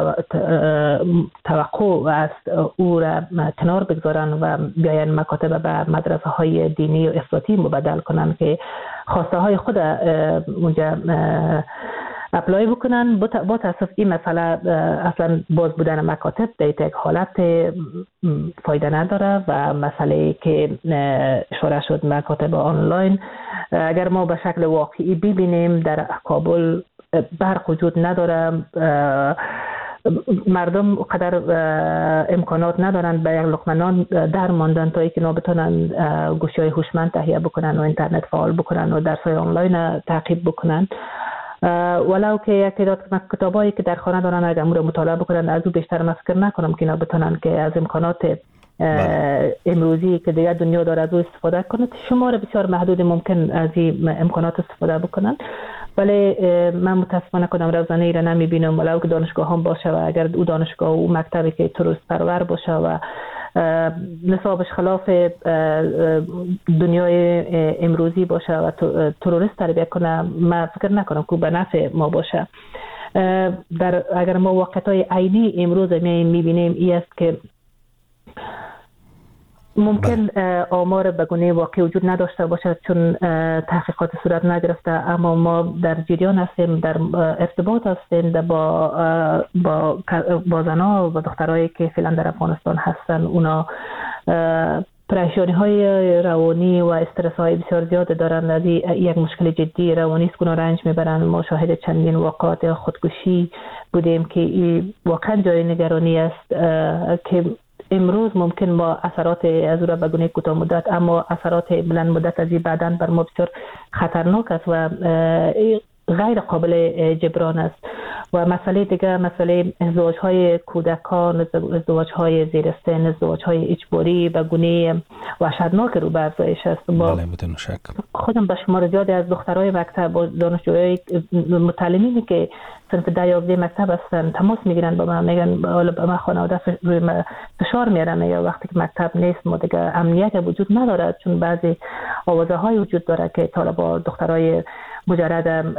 Speaker 3: توقع است او را کنار بگذارن و بیاین مکاتب به مدرسه های دینی و افراطی مبدل کنن که خواسته های خود اونجا اپلای بکنن. با تاسف این مسئله اصلا باز بودن مکاتب در یک حالت فایده نداره و مسئله که اشاره شد مکاتب آنلاین، اگر ما به شکل واقعی ببینیم در کابل برق وجود نداره، مردم قدر امکانات ندارن به یک لقمه نان در ماندن تا اینکه بتونن گوشی‌های هوشمند تهیه بکنن و اینترنت فعال بکنن و درس‌های آنلاین تعقیب بکنن. ولو که یک تعداد کتابایی که در خانه دارن اگر امور مطالعه بکنن از او بیشتر من فکر نکنم که اینا بتونن که از امکانات امروزی که دیگر دنیا داره از او استفاده کنند. شمار بسیار محدود ممکن از این امکانات استفاده بکنن، ولی من متاسفانه کدام روزانه ای را نمیبینم ولو که دانشگاه هم باشه و اگر او دانشگاه و مکتبی که تروریست پرور باشه و نصابش خلاف دنیای امروزی باشه و تروریست تربیت کنه، من فکر نکنم که به نفع ما باشه. اگر ما واقعیت‌های عینی امروز میبینیم این است که ممکن آمار به گونه واقعی وجود نداشته باشد چون تحقیقات صورت نگرفته، اما ما در جریان هستیم، در ارتباط هستیم با زنها و دخترایی که فعلا در افغانستان هستن. اونا پریشانی های روانی و استرس های بسیار زیاد دارن. از یک مشکل جدی روانی است که اونا رنج میبرن. ما شاهد چندین واقعات خودکشی بودیم که این واقعا جای نگرانی است که امروز ممکن ما اثرات از او را به گونه کوتاه مدت اما اثرات بلند مدت از این بعداً بر ما بسیار خطرناک است و غیر قابل جبران است. و مسئله دیگه مسئله ازدواج‌های کودکان، ازدواج‌های زیر سن، ازدواج‌های اجباری به گونه وحشتناک رو به افزایش است.
Speaker 2: بله بدون شک
Speaker 3: خودم به شمار زیادی از دخترای مکتب و دانشجوهای متعلمینی که صنف 10 مکتب هستن تماس میگیرن با من، میگن به من خانواده روی فشار میارن یا وقتی که مکتب نیست ما دیگه امنیت وجود نداره، چون بعضی آوازه‌های وجود داره که طالبا دخترای مجرد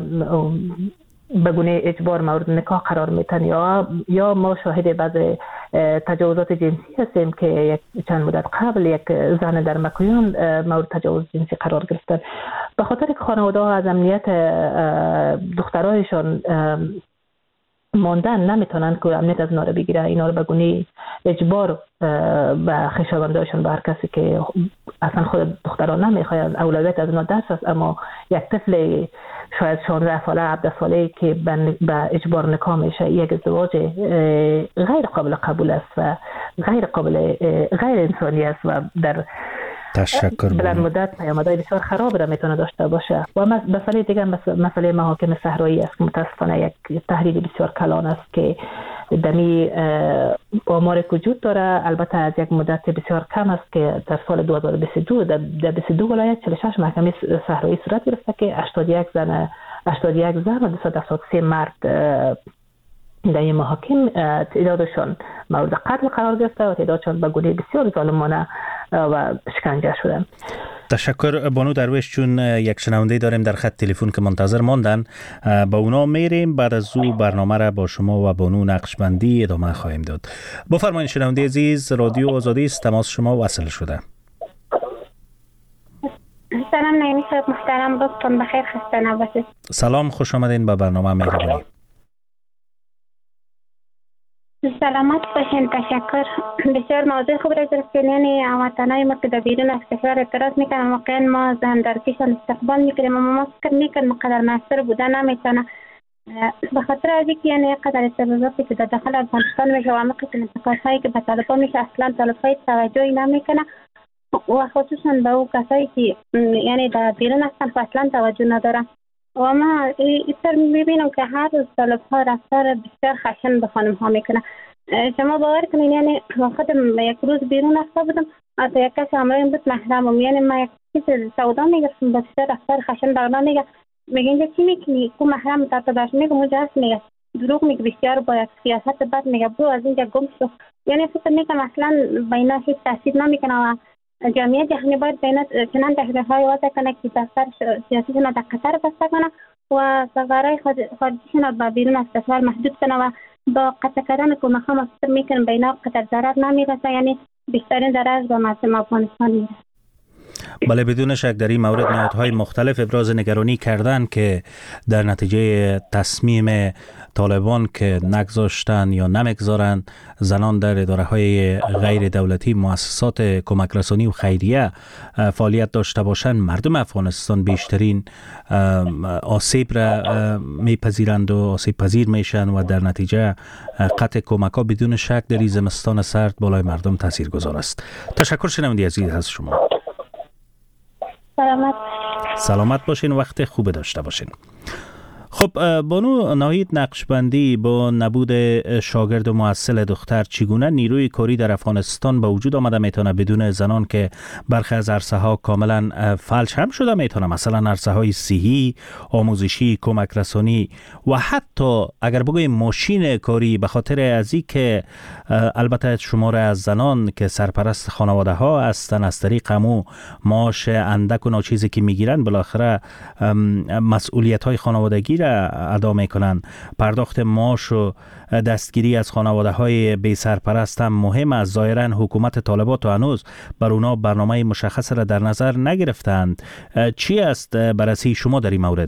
Speaker 3: به گونه اجبار مورد نکاح قرار میتن یا ما شاهد بعض تجاوزات جنسی هستیم که چند مدت قبل یک زن در مکویان مورد تجاوز جنسی قرار گرفتن. به خاطر که خانواده ها از امنیت دخترایشان ماندن نمیتونن که امنیت از اینا رو بگیره، اینا رو به گونه اجبار به خویشاوندانشان، به هر کسی که اصلا خود دختران نمیخواد از اولویت از اینا دست است، اما یک طفل شاید 16 ساله 17 ساله که به اجبار نکاح میشه، یک ازدواج غیر قابل قبول است و غیر انسانی است و در
Speaker 2: تشکر
Speaker 3: بلند مدت پیامدهای بسیار خراب را میتونه داشته باشه. و مسئله دیگه مسئله محاکم صحرایی است که متاسفانه یک تحریک بسیار کلان است که دمی آمار وجود داره، البته از یک مدت بسیار کم است که در سال 2022 در 22 ولایت 46 محکمه صحرایی صورت گرفته که 81 زن و 273 مرد در این محاکم تعدادشان مورد قتل قرار گرفته و تعدادشان به گونه بسیار ظالمانه و شکنجه شدن.
Speaker 2: تشکر بانو درویش. چون یک شنونده داریم در خط تلفن که منتظر ماندن، با اونا میریم، بعد از او برنامه را با شما و بانو نقشبندی ادامه خواهیم داد. بفرمایید شنونده عزیز، رادیو آزادی است، تماس شما وصل شده.
Speaker 8: سلام نعیمی صاحب محترم، روزتون بخیر، خسته نباشید.
Speaker 2: سلام، خوش آمدین به برنامه مهربانی.
Speaker 8: سلامت باشین، تشکر. بسیار موضوع خوب را گرفتین. یعنی وطنای ما که در بیرون از کشور اعتراض میکنن، واقعا ما در پیشان استقبال میکنیم، اما ما فکر میکنیم مقدر موثر بودن نمیتونه، به خاطر از اینکه یعنی قدر استفاضاتی که در داخل افغانستان میشه و عمق انتقادهایی که به طالبان میشه اصلا طالبای توجهی نمیکنه و خصوصا به او کسایی که یعنی در بیرون هستن که اصلا توجه ندارن. و ما ایتر میبینم که هر روز طالب‌ها رفتار بسیار خشن به خانم ها میکنه. شما باور کنین یعنی خودم یک روز بیرون رفته بودم، از یک کسی همراهیم بود محرمم، یعنی ما یک چیز سودا میگفتم بسیار رفتار خشن بغلا میگه اینجا چی میکنی؟ کو محرم تا داشت میگه اونجا هست، میگه دروغ میگه بسیار با یک سیاست بد میگه برو از اینجا گم شو. یعنی فکر میکنم اصلا بینا هیچ تاثیر نمیکنه و جامعه جهانی باید بینا چنان تحریرهای وضع کنه که دفتر سیاسیشون در قطر بسته کنه و سفرهای خارجیشون به بیرون از کشور محدود کنه و با قطع کردن کمک ها مفکر میکنم بینا قطر ضرر نمیرسه، یعنی بیشترین ضرر به مردم افغانستان میرسه.
Speaker 2: بله بدون شک در این مورد نهادهای مختلف ابراز نگرانی کردند که در نتیجه تصمیم طالبان که نگذاشتن یا نمیگذارن زنان در اداره‌های غیر دولتی، مؤسسات کمک رسانی و خیریه فعالیت داشته باشند، مردم افغانستان بیشترین آسیب را میپذیرند و آسیب پذیر میشن و در نتیجه قطع کمک ها بدون شک در این زمستان سرد بالای مردم تاثیرگذار است. تشکر شنونده عزیز از شما.
Speaker 8: سلامت.
Speaker 2: سلامت باشین، وقت خوب داشته باشین. خب بانو ناهید نقشبندی، با نبود شاگرد و مؤثل دختر چگونه نیروی کاری در افغانستان به وجود آمده میتونه بدون زنان که برخی از عرصه ها کاملا فلج هم شده میتونه، مثلا عرصه های صحی، آموزشی، کمک رسانی و حتی اگر بگویم ماشین کاری، به خاطر ازی که البته شمار از زنان که سرپرست خانواده ها هستند از طریق همو معاش اندک و ناچیزی که میگیرن بالاخره مسئولیت های خانوادگی را ادا میکنن. پرداخت معاش و دستگیری از خانواده های بی سرپرست هم مهم است. ظاهرا حکومت طالبات و هنوز بر اونا برنامه مشخص را در نظر نگرفتند. چی است بررسی شما در این مورد؟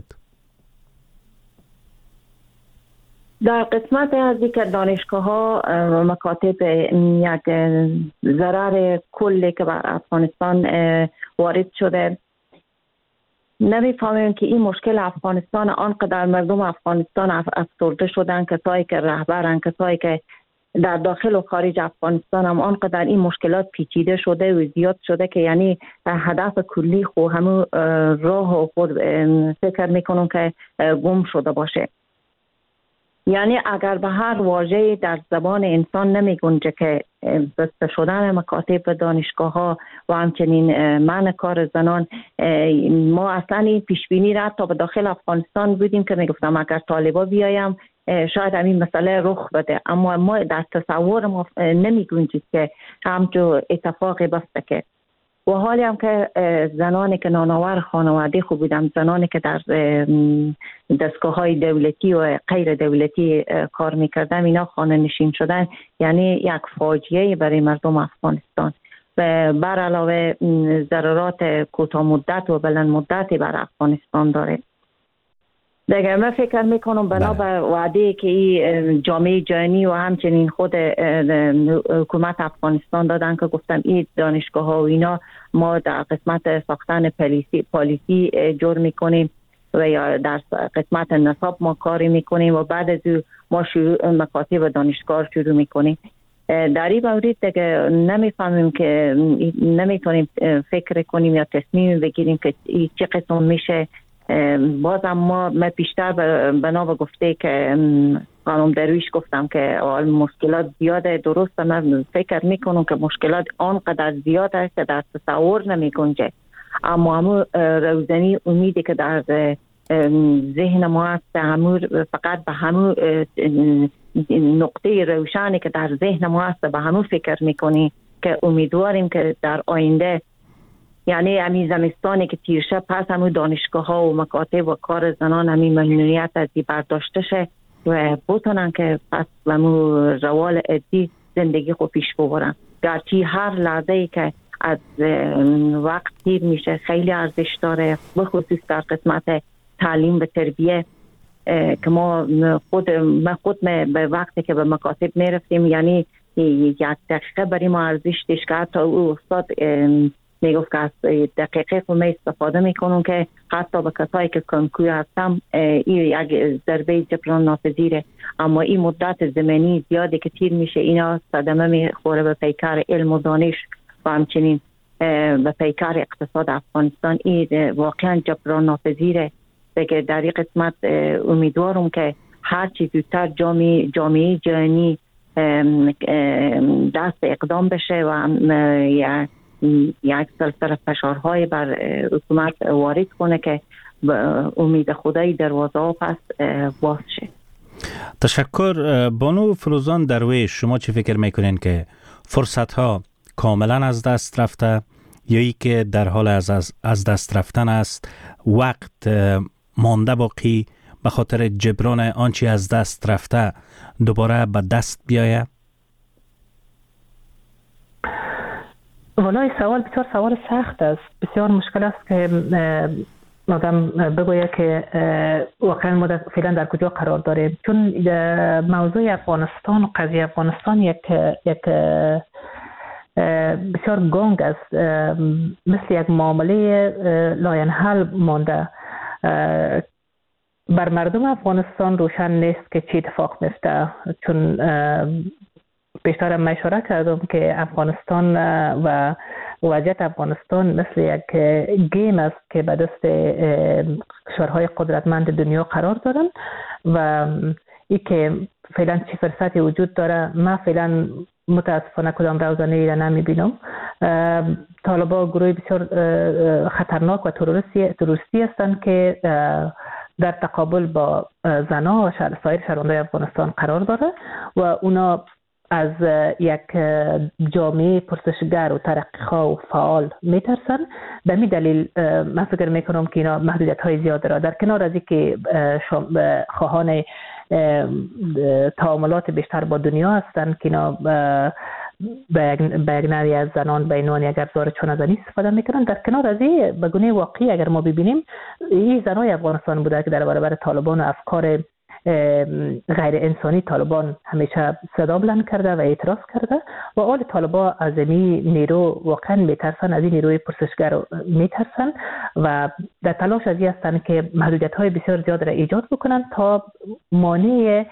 Speaker 4: در قسمت از که دانشگاه ها مکاتب یک ضرر کلی که بر افغانستان وارد شده، نمیفهمیم که این مشکل افغانستان آنقدر مردم افغانستان افسرده شدن، کسایی که رهبرن، کسایی که در داخل و خارج افغانستان هم آنقدر این مشکلات پیچیده شده و زیاد شده که یعنی هدف کلی خو همون راه و خود فکر میکنم که گم شده باشه. یعنی اگر به هر واژه در زبان انسان نمی گنجه که بسته شدن مکاتب دانشگاه ها و همچنین منع کار زنان، ما اصلا این پیشبینی را تا به داخل افغانستان بودیم که میگفتم اگر طالبا بیایم شاید همین مسئله رخ بده، اما ما در تصور ما نمی گنجید که همچون اتفاقی بسته که و حالی هم که زنانی که نانآور خانواده خوب بودن، زنانی که در دستگاه های دولتی و غیر دولتی کار میکردن، اینا خانه نشین شدن، یعنی یک فاجعه برای مردم افغانستان و بر علاوه ضررات کوتاه مدت و بلند مدتی بر افغانستان داره. دیگه من فکر میکنم بنا به وعده که این جامعه جهانی و همچنین خود حکومت افغانستان دادن که گفتم این دانشگاه ها و اینا ما در قسمت ساختن پالیسی جور میکنیم و یا در قسمت نصاب ما کاری میکنیم و بعد از ما شروع مکاتب دانشگاه شروع میکنیم. در این مورد دیگه نمیفهمیم که نمیتونیم فکر کنیم یا تصمیم بگیریم که چه قسم میشه. بازم ما بیشتر بنا به گفته که خانم درویش گفتم که مشکلات زیاده، درسته. من فکر میکنم که مشکلات آنقدر زیاده که در تصور نمی گنجه، اما همون روزنی امیدی که در ذهن ما هست، فقط به همون نقطه روشنی که در ذهن ما هست به همون فکر میکنی که امیدواریم که در آینده، یعنی همین زمستانی که تیر شد، پس همون دانشگاه ها و مکاتب و کار زنان همین ممنوعیت از این برداشته شه و بتونن که پس همون روال عادی زندگی خود پیش ببرن. گرچه هر لحظه ای که از وقت تیر میشه خیلی ارزش داره، بخصوص در قسمت تعلیم و تربیه که ما خود به وقتی که به مکاتب میرفتیم، یعنی یک دقیقه برای ما ارزش داشت که حتی او استاد میگفت که از دقیقه خود می استفاده میکنم که حتی به کسایی که کنکور هستم این یک ضربه جبران ناپذیره، اما این مدت زمانی زیادی که تیر میشه اینا صدمه میخوره به پیکر علم و دانش و همچنین به پیکر اقتصاد افغانستان. این واقعا جبران ناپذیره. دیگه در این قسمت امیدوارم که هر چی زودتر جامعه جهانی دست اقدام بشه و یک سلسله فشارهای بر حکومت وارد کنه که امید خدای دروازه ها پس باز شه.
Speaker 2: تشکر. بانو فروزان درویش، شما چی فکر میکنین که فرصت ها کاملا از دست رفته یا ای که در حال از دست رفتن است، وقت مانده باقی به خاطر جبران آنچه از دست رفته دوباره به دست بیایه؟
Speaker 3: والله سوال بسیار سوال سخت است، بسیار مشکل است که آدم بگوید که واقعا ما فعلا در کجا قرار داریم، چون موضوع افغانستان و قضیه افغانستان یک بسیار گنگ است، مثل یک معامله لاینحل مانده. بر مردم افغانستان روشن نیست که چی اتفاق میفته، چون بیشتر من اشاره کردم که افغانستان و وضعیت افغانستان مثل یک گیم است که به دست کشورهای قدرتمند دنیا قرار دارن و ای که فعلا چی فرصتی وجود داره، من فعلا متاسفانه کدام روزانه ای را نمیبینم. طالبان گروه بسیار خطرناک و تروریستی هستند که در تقابل با زنان و سایر شهروندان افغانستان قرار داره و اونا از یک جامعه پرسشگر و ترقیخواه و فعال میترسن. به می دلیل من فکر میکنم که اینا محدودیت های زیاد را در کنار از که خواهان تعاملات بیشتر با دنیا هستند که اینا به یک نوعی از زنان به عنوان یک ابزار چانه‌زنی استفاده میکنن. در کنار از این به گونه واقعی اگر ما ببینیم، این زنای افغانستان بوده که در برابر طالبان و افکار غیر انسانی طالبان همیشه صدا بلند کرده و اعتراض کرده و آل طالبان از این نیرو واقعا میترسن، از این نیروی پرسشگر میترسن و در تلاش از این هستن که محدودیت های بسیار زیاد را ایجاد بکنن تا مانع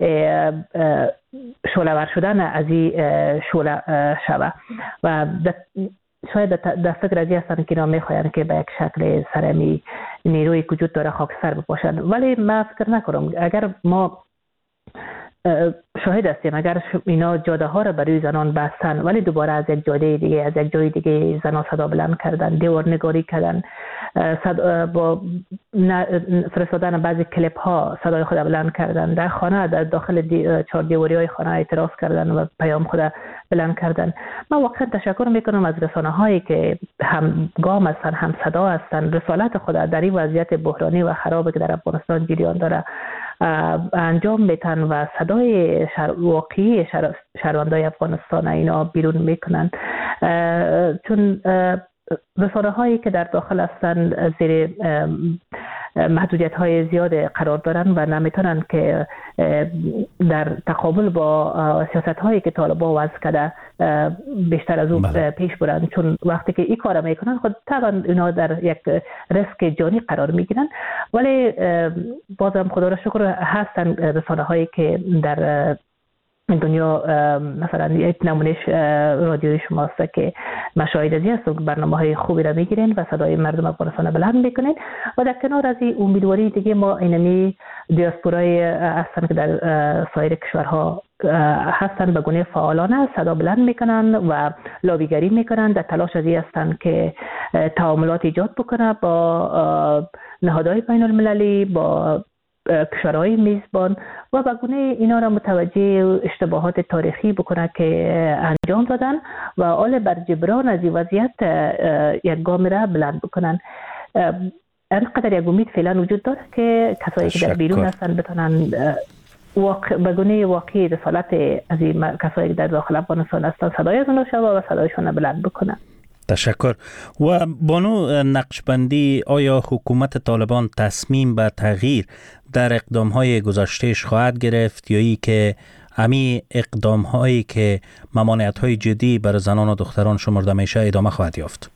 Speaker 3: شعله‌ور شدن از این شعله شوه و شاید در فکر از این هستن که اینا میخواین که به یک شکل سرمی نیروی وجود داره خاکستر بپاشن. ولی من فکر نکنم اگر ما شاهد هستیم اگر اینا جاده ها را برای زنان بستن ولی دوباره از یک جاده دیگه از یک جای دیگه زنان صدا بلند کردن، دیوار نگاری کردن، با فرستادن بعضی کلیپ ها صدای خود بلند کردن، در خانه در داخل چهار دیواری های خانه اعتراض کردن و پیام خود بلند کردن. من واقعا تشکر میکنم از رسانه هایی که هم گام هستن هم صدا هستن، رسالت خود در این وضعیت بحرانی و خرابی که در افغانستان جریان داره انجام میتن و صدای واقعی شهروندای افغانستان اینا بیرون میکنن، چون رسانه هایی که در داخل هستن زیر محدودیت های زیاد قرار دارن و نمیتونن که در تقابل با سیاست هایی که طالبان وضع کرده بیشتر از اون پیش برن، چون وقتی که این کار میکنن خود طبعا اینا در یک ریسک جانی قرار میگیرن. ولی بازم خدا را شکر هستن رسانه هایی که در دنیا، مثلا یک نمونهش رادیوی شماست که مشاهد ازی هست و برنامه های خوبی را میگیرین و صدای مردم افغانستان بلند میکنین و در کنار از این امیدواری دیگه ما اینمی دیاسپورای هستن که در سایر کشورها هستن به گونه فعالانه صدا بلند میکنن و لابیگری میکنن، در تلاش ازی هستن که تعاملات ایجاد بکنه با نهادهای بین المللی، با کشورهای میزبان و به گونه اینا را متوجه اشتباهات تاریخی بکنه که انجام دادن و آل بر جبران از این وضعیت یک گام را بلند بکنن. انقدر یک امید فعلا وجود داره که کسایی که در بیرون هستن بتونن به گونه واقعی رسالت از این کسایی که در داخل افغانستان هستن صدای از اونها شوه و صدایشون بلند بکنن.
Speaker 2: تشکر. و بانو نقشبندی، آیا حکومت طالبان تصمیم به تغییر در اقدامهای گذشتهش خواهد گرفت یا ای که امی اقدامهایی که ممانعت‌های جدی بر زنان و دختران شمرده میشه ادامه خواهد یافت؟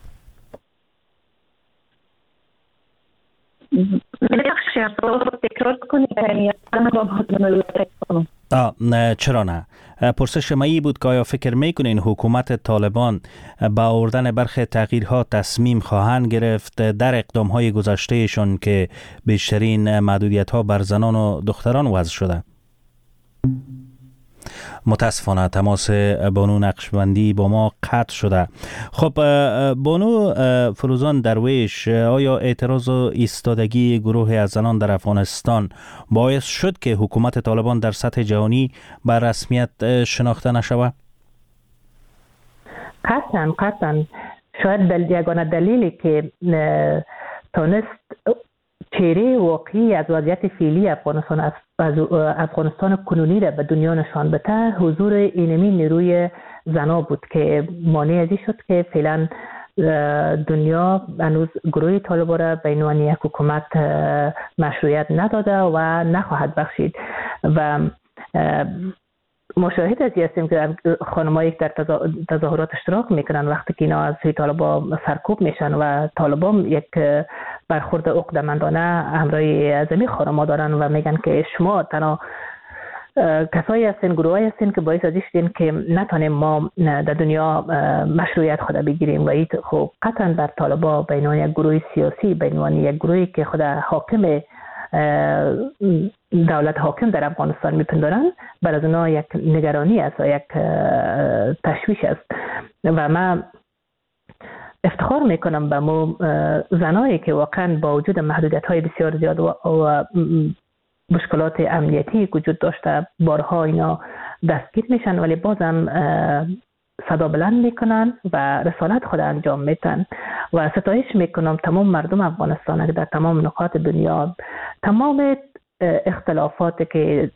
Speaker 2: چرا نه؟ پرسش ما بود که آیا فکر میکنین حکومت طالبان با آوردن برخی تغییرها تصمیم خواهند گرفت در اقدامهای گذشتهشون که بیشترین محدودیت‌ها بر زنان و دختران وضع شده؟ متاسفانه تماس بانو نقشبندی با ما قطع شده. خب بانو فروزان درویش، آیا اعتراض و ایستادگی گروه از زنان در افغانستان باعث شد که حکومت طالبان در سطح جهانی بر رسمیت شناخته نشود؟
Speaker 3: قطعا شاید یگانه دلیلی که تونست چهره واقعی از وضعیت فعلی افغانستان کنونی را به دنیا نشان بده حضور اینمی نیروی زنا بود که مانع ازی شد که فعلا دنیا هنوز گروه طالبان را به عنوان یک حکومت مشروعیت نداده و نخواهد بخشید و مشاهد از هستیم که خانمایی که در تظاهرات اشتراک میکنن وقتی که اینا از طالبان سرکوب میشن و طالبان یک برخورد عقده‌مندانه همراه از این خانم‌ها دارن و میگن که شما تنها کسایی هستن، گروهایی هستن که باعث ازش شدن که نتونیم ما در دنیا مشروعیت خود بگیریم و این خب قطعا بر طالبا به عنوان یک گروه سیاسی، به عنوان یک گروهی که خود حاکم دولت حاکم در افغانستان میپندارن، بر از اونا یک نگرانی است و یک تشویش است. و من افتخار میکنم به مو زنایی که واقعا با وجود محدودیت های بسیار زیاد و مشکلات امنیتی وجود داشته بارها اینا دستگیر میشن، ولی بازم صدا بلند میکنن و رسالت خود انجام میتن. و ستایش میکنم تمام مردم افغانستان که در تمام نقاط دنیا تمام اختلافاتی که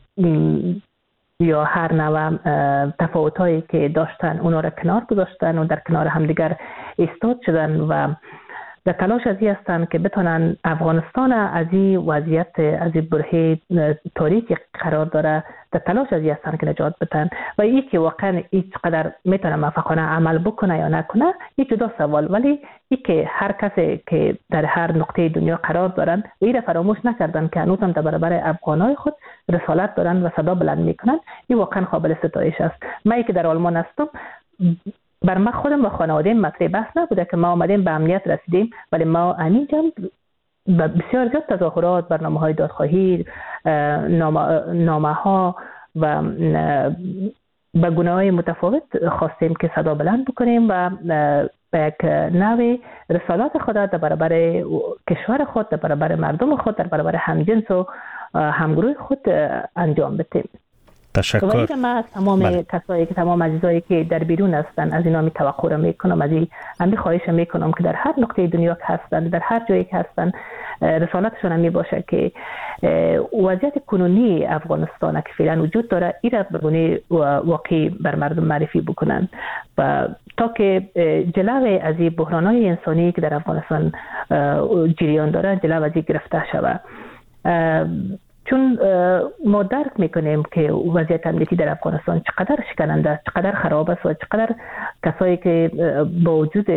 Speaker 3: یا هر نوع تفاوتایی که داشتن اونا را کنار گذاشتن و در کنار همدیگر ایستاد شدن و در تلاش ازی هستن که بتونن افغانستان از این وضعیت، از این برهه تاریکی قرار داره، در تلاش ازی هستن که نجات بدن. و این که واقعا هیچ قدر میتونه موفقانه عمل بکنه یا نکنه یک جدا سوال، ولی این که هر کسی که در هر نقطه دنیا قرار دارن این را فراموش نکردن که هنوز هم در برابر افغانای خود رسالت دارن و صدا بلند میکنن، این واقعا قابل ستایش است. من که در آلمان هستم، بر ما خودم و خانواده‌ام مطرح بحث نبوده که ما آمدیم به امنیت رسیدیم، ولی ما همینجا بسیار زیاد تظاهرات، برنامه‌های دادخواهی، نامه‌ها و به گونه‌های متفاوت خواستیم که صدا بلند بکنیم و به یک نوع رسالات خود در برابر کشور خود، در برابر مردم خود، در برابر همجنس و همگروه خود انجام بدیم.
Speaker 2: تشکر.
Speaker 3: و من تمام کسایی که تمام عزیزایی که در بیرون هستن از اینا می توقع را میکنم، از این خواهش میکنم که در هر نقطه دنیا که هستن، در هر جایی که هستن، رسالتشون هم می باشه که وضعیت کنونی افغانستان که فعلا وجود داره این را به گونه واقعی بر مردم معرفی بکنن و تا که جلوی از این بحران‌های انسانی که در افغانستان جریان داره جلو از این گرفته شود. چون ما درک میکنیم که وضعیت امنیتی در افغانستان چقدر شکننده است، چقدر خراب است و چقدر کسایی که با وجود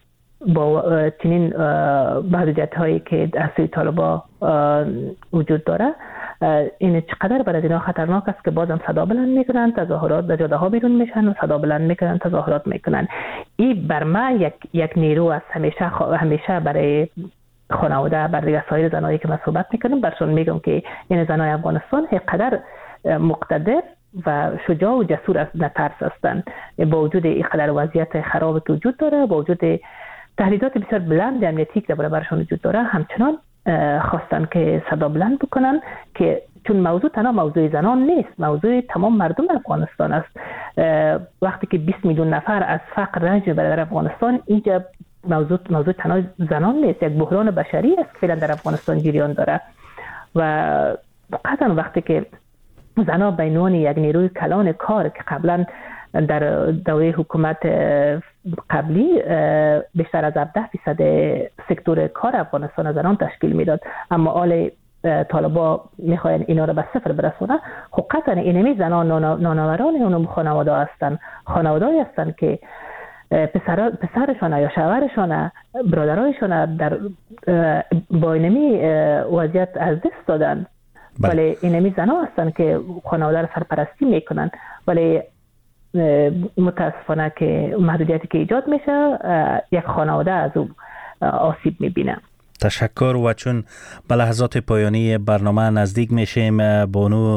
Speaker 3: با چنین محدودیت هایی که از سوی طالبا وجود داره این چقدر برای اینا خطرناک است که بازم صدا بلند میکنن، تظاهرات در جاده ها بیرون میشن و صدا بلند میکنن، تظاهرات میکنن. این بر ما یک نیرو است همیشه برای خانواده، برای سایر زنایی که من صحبت میکنم برشون میگم که این زنای افغانستان اینقدر مقتدر و شجاع و جسور است، نترس هستند با وجود اینقدر وضعیت خراب که وجود داره، با وجود تهدیدات بسیار بلند امنیتی که برابرشون وجود داره، همچنان خواستن که صدا بلند بکنن که چون موضوع تنها موضوع زنان نیست، موضوع تمام مردم افغانستان است. وقتی که 20 میلیون نفر از فقر رنج میبره در افغانستان، اینجا موضوع تنها زنان نیست، یک بحران بشری است که فعلا در افغانستان جریان داره و قطعا وقتی که زنها به عنوان یک نیروی کلان کار که قبلا در دوره حکومت قبلی بیشتر از 17% سکتور کار افغانستان زنان تشکیل میداد، اما آل طالبا میخواین اینا رو به صفر برسونه. خب قطعا اینمی زنان نانآوران اونم خانواده هستن، خانواده‌ای هستن که پسرشان یا شوهرشان، برادرایشان در با اینمی وضعیت از دست دادن، ولی اینمی زنها هستن که خانواده رو سرپرستی میکنن، ولی متاسفانه که محدودیتی که ایجاد میشه یک خانواده از اون آسیب میبینه.
Speaker 2: تشکر. و چون به لحظات پایانی برنامه نزدیک میشیم، بانو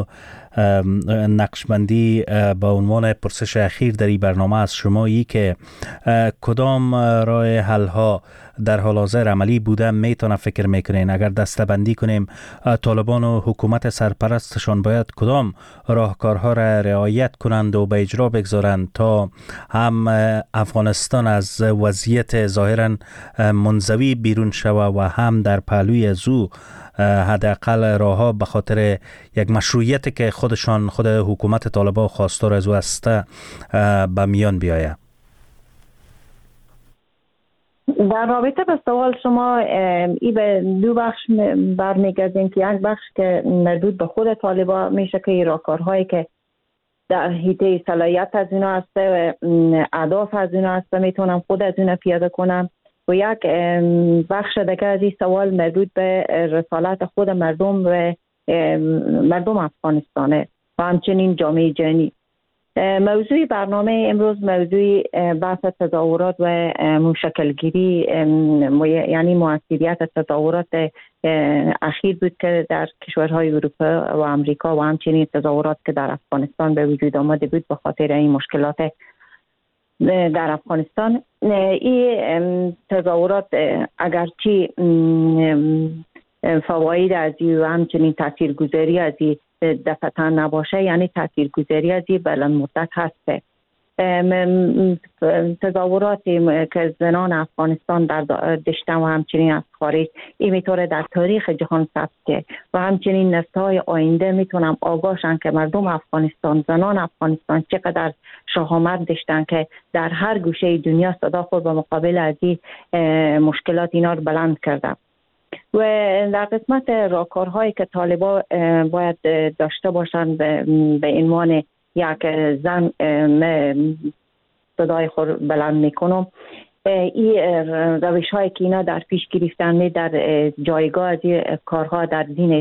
Speaker 2: نقشبندی با عنوان پرسش اخیر در این برنامه از شما ای که کدام راه حل ها در حال حاضر عملی بوده میتونه فکر میکنین؟ اگر دسته‌بندی کنیم طالبان و حکومت سرپرستشان باید کدام راهکارها را رعایت کنند و به اجرا بگذارند تا هم افغانستان از وضعیت ظاهرا منزوی بیرون شود و هم در پهلوی زو حداقل راهها به خاطر یک مشروعیتی که خود حکومت طالبان خواستار از او است به میان بیاید؟
Speaker 4: در رابطه به سوال شما ای به دو بخش برمیگردیم که یک بخش که مربوط به خود طالبان میشه که راهکارهایی که در حیطه صلاحیت از اینا هسته و اهداف از اینا هسته میتونم خود از اینا پیاده کنم، و یک بخش دیگه از این سوال مربوط به رسالت خود مردم و مردم افغانستانه. و همچنین جامعه جهانی. موضوع برنامه امروز موضوع بحث تظاهرات و مشکلگیری، یعنی مؤثریت تظاهرات اخیر بود که در کشورهای اروپا و امریکا و همچنین تظاهرات که در افغانستان به وجود آمده بود به خاطر این مشکلات در افغانستان. این تظاهرات اگرچه فواید از و همچنین تاثیرگذاری از دفعتا نباشه، یعنی تاثیرگذاری از بلند مدت هسته. تظاهرات که زنان افغانستان در دشتن و همچنین از خارج این میتونه در تاریخ جهان ثبت و همچنین نسل‌های آینده میتونم آگاهشن که مردم افغانستان، زنان افغانستان چقدر شهامت داشتن که در هر گوشه دنیا صدا خود به مقابل از این مشکلات اینا رو بلند کردن. و در قسمت راهکارهایی که طالبان باید داشته باشن به عنوان یک زن صدای خود بلند میکنم، این روش هایی که اینا در پیش گرفتن در جایگاه از کارها در دین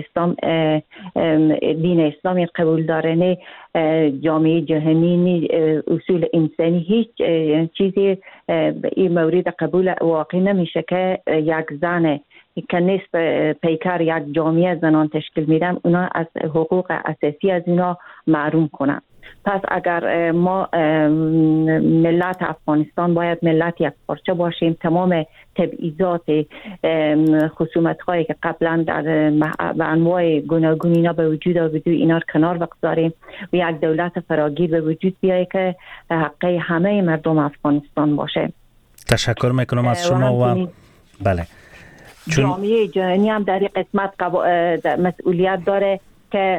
Speaker 4: اسلامی قبول داره، جامعه جهانی، اصول انسانی، هیچ چیزی این مورد قبول واقع نمیشه که یک زن که نصف پیکر یک جامعه زنان تشکیل میدن اونا از حقوق اساسی از اینا محروم کنن. پس اگر ما ملت افغانستان باید ملت یک پارچه باشیم، تمام تبعیضات خصومت هایی که قبلا در به انواع گوناگون اینا به وجود آمده اینا رو کنار بگذاریم و یک دولت فراگیر به وجود بیاید که حقه همه مردم افغانستان باشه.
Speaker 2: تشکر میکنم از شما و بله.
Speaker 4: جامعه جهانی هم در این قسمت مسئولیت داره که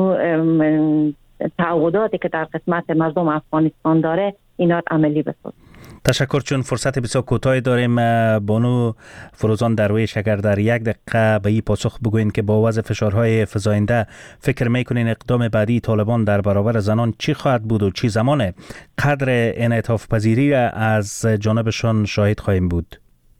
Speaker 4: تعهداتی که در قسمت مردم افغانستان داره اینا عملی بسازه.
Speaker 2: تشکر. چون فرصت بسیار کوتاهی داریم، بانو فروزان درویش اگر در یک دقیقه به این پاسخ بگوین که با وضع فشارهای فزاینده فکر میکنین اقدام بعدی طالبان در برابر زنان چی خواهد بود و چی زمانه قدر انعطاف پذیری از جانبشان شاهد خواهیم بود؟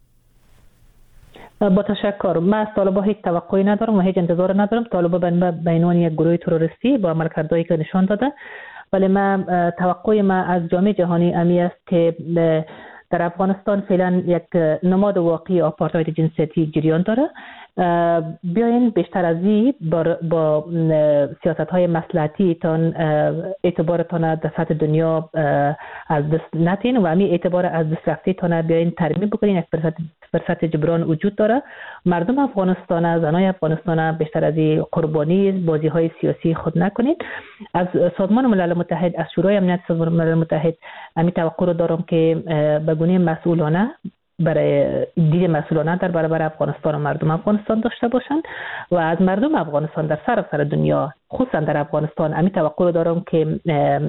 Speaker 3: با تشکر. من از طالبان هیچ توقعی ندارم و هیچ انتظار ندارم. طالبان به عنوان یک گروه تروریستی با عملکردهایی که نشان داده، ولی من توقع من از جامعه جهانی امی است که در افغانستان فعلا یک نماد واقعی آپارتاید جنسیتی جریان داره. بیاین بیشتر از این با سیاست‌های مصلحتی تان اعتبارتان در سطح دنیا از دست نتین و همین اعتبار از دست رفتیتان بیاین ترمیم بکنین. یک فرصت جبران وجود داره. مردم افغانستان، زنای افغانستان بیشتر از این قربانی بازی‌های سیاسی خود نکنید. از سازمان ملل متحد، از شورای امنیت سازمان ملل متحد همین توقع رو دارم که به گونه مسئولانه برای دید مسئولانه در برابر افغانستان و مردم افغانستان داشته باشند و از مردم افغانستان در سراسر دنیا خصوصا در افغانستان همین توقع رو دارم که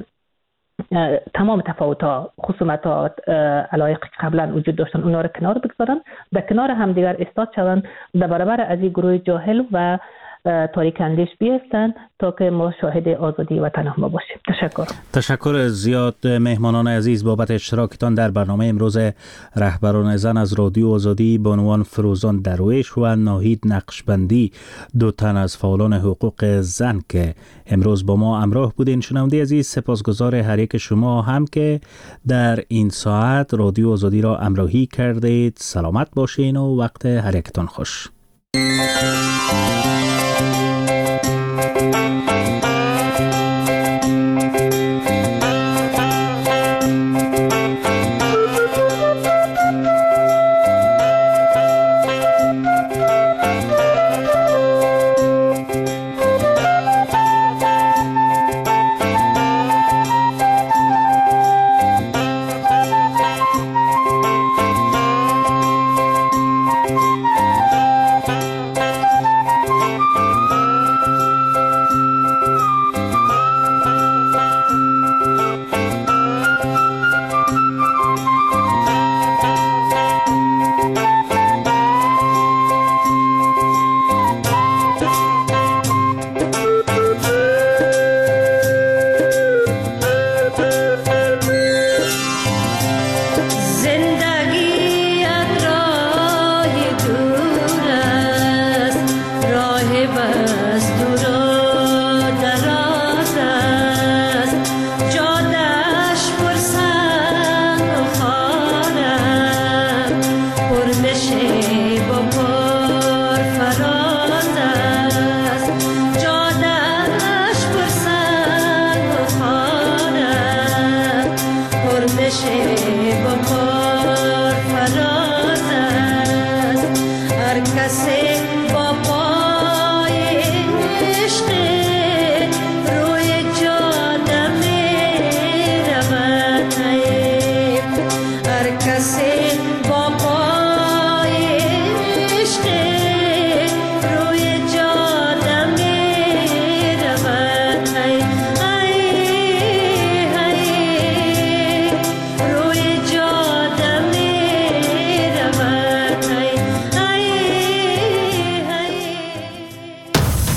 Speaker 3: تمام تفاوت‌ها، خصومت‌ها، علایق که قبلا وجود داشتن اونا رو کنار بگذارن، به کنار همدیگر ایستاد شوند، در برابر از این گروه جاهل و تاریک اندیش بیستن تا که ما شاهد آزادی وطن ما باشیم.
Speaker 2: تشکر زیاد مهمانان عزیز بابت اشتراکتان در برنامه امروز رهبران زن از رادیو آزادی، بانوان فروزان درویش و ناهید نقشبندی، دو تن از فعالان حقوق زن که امروز با ما همراه بودین. شنونده عزیز، سپاسگزار هر یک شما هم که در این ساعت رادیو آزادی را همراهی کردید. سلامت باشین و وقت هر یکتان خوش.
Speaker 9: بس